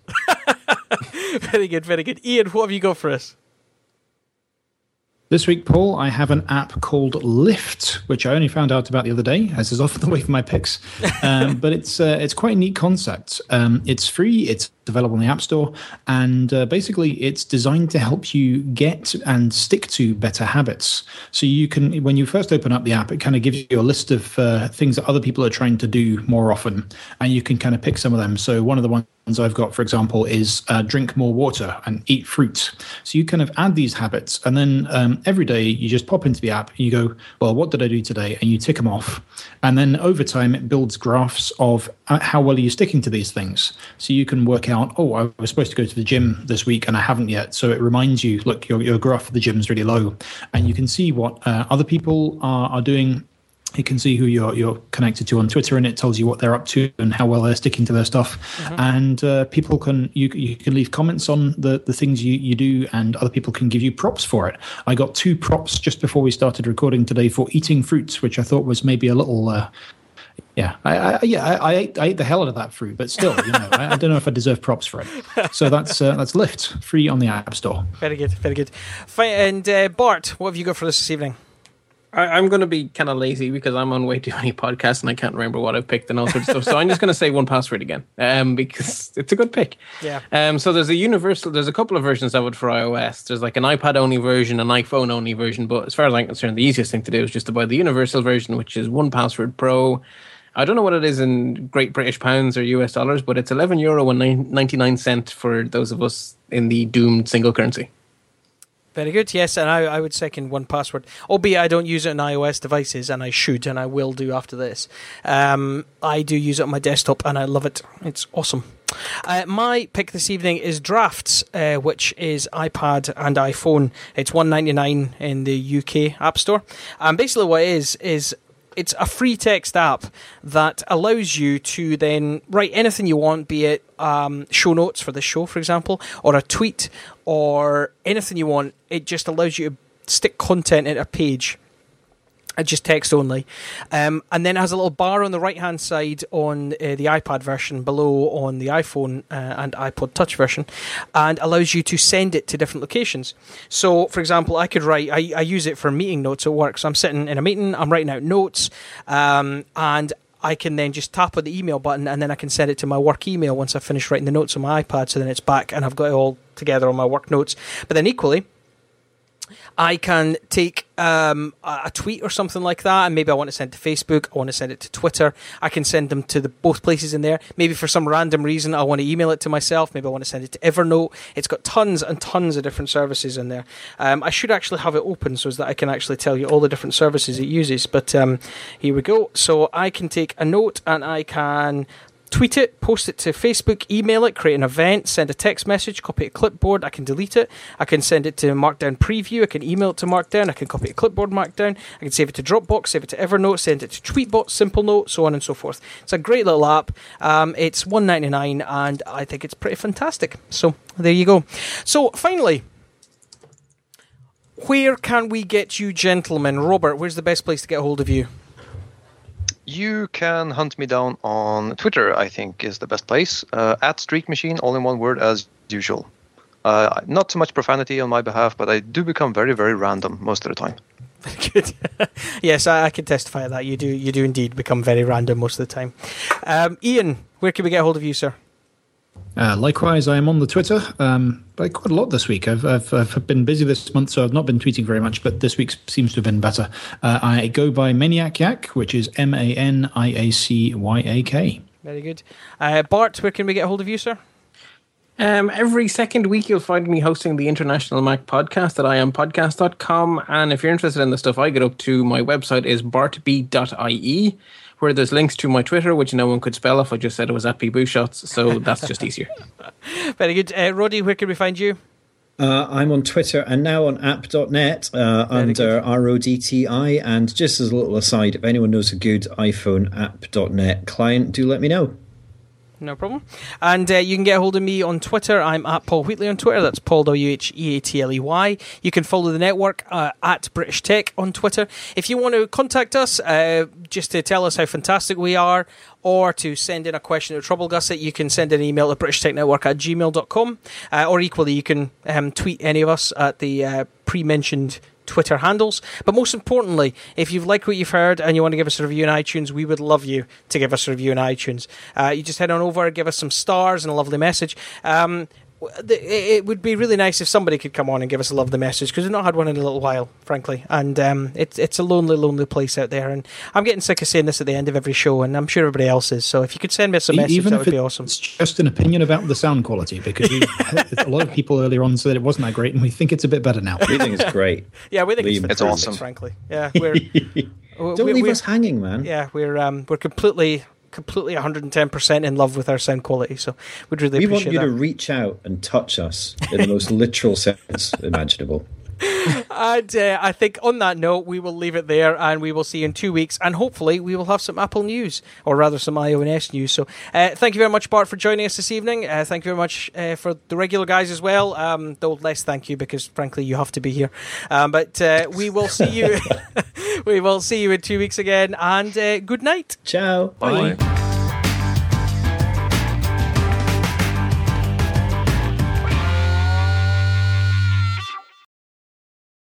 Speaker 2: Very good. Very good. Ian, what have you got for us?
Speaker 3: This week, Paul, I have an app called Lyft, which I only found out about the other day, as is often the way for my picks. Um, but it's uh, it's quite a neat concept. Um, it's free. It's available in the App Store, and uh, basically, it's designed to help you get and stick to better habits. So you can, when you first open up the app, it kind of gives you a list of uh, things that other people are trying to do more often, and you can kind of pick some of them. So one of the ones I've got, for example, is uh, drink more water and eat fruit. So you kind of add these habits, and then um, every day you just pop into the app and you go, well, what did I do today? And you tick them off. And then over time, it builds graphs of uh, how well are you sticking to these things. So you can work out, oh, I was supposed to go to the gym this week and I haven't yet. So it reminds you, look, your, your graph for the gym is really low. And you can see what uh, other people are, are doing. You can see who you're you're connected to on Twitter, and it tells you what they're up to and how well they're sticking to their stuff. Mm-hmm. And uh, people can you you can leave comments on the, the things you, you do, and other people can give you props for it. I got two props just before we started recording today for eating fruits, which I thought was maybe a little. Uh, yeah, I, I yeah I, I ate I ate the hell out of that fruit, but still, you know, I, I don't know if I deserve props for it. So that's uh, that's Lyft, free on the App Store.
Speaker 2: Very good. Very good. Fine. And uh, Bart, what have you got for us this evening?
Speaker 6: I, I'm going to be kind of lazy because I'm on way too many podcasts and I can't remember what I've picked and all sorts of stuff. So I'm just going to say one password again um, because it's a good pick.
Speaker 2: Yeah.
Speaker 6: Um. So there's a universal. There's a couple of versions of it for iOS. There's like an iPad only version, an iPhone only version. But as far as I'm concerned, the easiest thing to do is just to buy the universal version, which is one password Pro. I don't know what it is in Great British pounds or U S dollars, but it's eleven euro and ninety-nine cent for those of us in the doomed single currency.
Speaker 2: Very good. Yes, and I, I would second one password. Albeit I don't use it on iOS devices, and I should, and I will do after this. Um, I do use it on my desktop, and I love it. It's awesome. Uh, my pick this evening is Drafts, uh, which is iPad and iPhone. It's one ninety-nine in the U K App Store. And basically what it is, is it's a free text app that allows you to then write anything you want, be it um, show notes for the show, for example, or a tweet, or anything you want. It just allows you to stick content in a page. Just text only, um, and then it has a little bar on the right hand side on uh, the iPad version, below on the iPhone uh, and iPod Touch version, and allows you to send it to different locations. So, for example, I could write, I, I use it for meeting notes at work. So I'm sitting in a meeting, I'm writing out notes, um, and I can then just tap on the email button, and then I can send it to my work email once I've finished writing the notes on my iPad. So then it's back, and I've got it all together on my work notes. But then equally, I can take um, a tweet or something like that, and maybe I want to send it to Facebook, I want to send it to Twitter. I can send them to the both places in there. Maybe for some random reason I want to email it to myself. Maybe I want to send it to Evernote. It's got tons and tons of different services in there. Um, I should actually have it open so that I can actually tell you all the different services it uses. But um, here we go. So I can take a note and I can tweet it, post it to Facebook, email it, create an event, send a text message, copy it to clipboard. I can delete it. I can send it to Markdown Preview. I can email it to Markdown. I can copy it to clipboard Markdown. I can save it to Dropbox, save it to Evernote, send it to Tweetbot, Simple Note, so on and so forth. It's a great little app. Um, it's one ninety-nine, and I think it's pretty fantastic. So there you go. So finally, where can we get you gentlemen? Robert, where's the best place to get a hold of you?
Speaker 5: You can hunt me down on Twitter, I think, is the best place. Uh, at Streak Machine, all in one word, as usual. Uh, not so much profanity on my behalf, but I do become very, very random most of the time.
Speaker 2: Good. Yes, I, I can testify to that. You do, you do indeed become very random most of the time. Um, Ian, where can we get a hold of you, sir?
Speaker 3: Uh, likewise, I am on the Twitter, um, but quite a lot this week. I've, I've I've been busy this month, so I've not been tweeting very much, but this week seems to have been better. Uh, I go by Maniac Yak, which is M A N I A C Y A K.
Speaker 2: Very good. Uh, Bart, where can we get a hold of you, sir?
Speaker 6: Um, every second week, you'll find me hosting the International Mac podcast at I am podcast dot com. And if you're interested in the stuff I get up to, my website is bartb dot I E, where there's links to my Twitter, which no one could spell if I just said it was at bbootshots. So that's just easier.
Speaker 2: Very good. Uh, Roddy, where can we find you?
Speaker 4: Uh, I'm on Twitter and now on app dot net uh, under R O D T I. And just as a little aside, if anyone knows a good iPhone app dot net client, do let me know.
Speaker 2: No problem. And uh, you can get a hold of me on Twitter. I'm at Paul Wheatley on Twitter. That's Paul W H E A T L E Y. You can follow the network uh, at British Tech on Twitter. If you want to contact us, uh, just to tell us how fantastic we are, or to send in a question or trouble gusset, you can send an email to british tech network at gmail dot com. Uh, or equally, you can um, tweet any of us at the uh, pre-mentioned Twitter handles. But most importantly, if you've liked what you've heard and you want to give us a review on iTunes, we would love you to give us a review on iTunes. Uh, you just head on over, give us some stars and a lovely message. Um, it would be really nice if somebody could come on and give us a lovely message, because we've not had one in a little while, frankly, and um, it's it's a lonely, lonely place out there, and I'm getting sick of saying this at the end of every show, and I'm sure everybody else is. So if you could send me us a message,
Speaker 3: Even
Speaker 2: that
Speaker 3: if
Speaker 2: would be awesome.
Speaker 3: It's just an opinion about the sound quality, because we've had a lot of people earlier on said it wasn't that great, and we think it's a bit better now.
Speaker 4: We think it's great.
Speaker 2: Yeah, we think
Speaker 4: Leave
Speaker 2: it's,
Speaker 5: it's awesome,
Speaker 2: frankly. Yeah, we're
Speaker 4: don't
Speaker 2: we're,
Speaker 4: leave
Speaker 2: we're,
Speaker 4: us hanging, man.
Speaker 2: Yeah, we're um, we're completely. completely one hundred ten percent in love with our sound quality, so we'd really
Speaker 4: we want
Speaker 2: appreciate
Speaker 4: you
Speaker 2: that.
Speaker 4: to reach out and touch us in the most literal sense imaginable.
Speaker 2: And uh, I think on that note, we will leave it there, and we will see you in two weeks, and hopefully we will have some Apple news, or rather some iOS news. So uh, thank you very much, Bart, for joining us this evening. Uh, thank you very much uh, for the regular guys as well, um, though less thank you, because frankly you have to be here. Um, but uh, we will see you we will see you in two weeks again, and uh, good night.
Speaker 4: Ciao.
Speaker 5: Bye.
Speaker 4: Bye.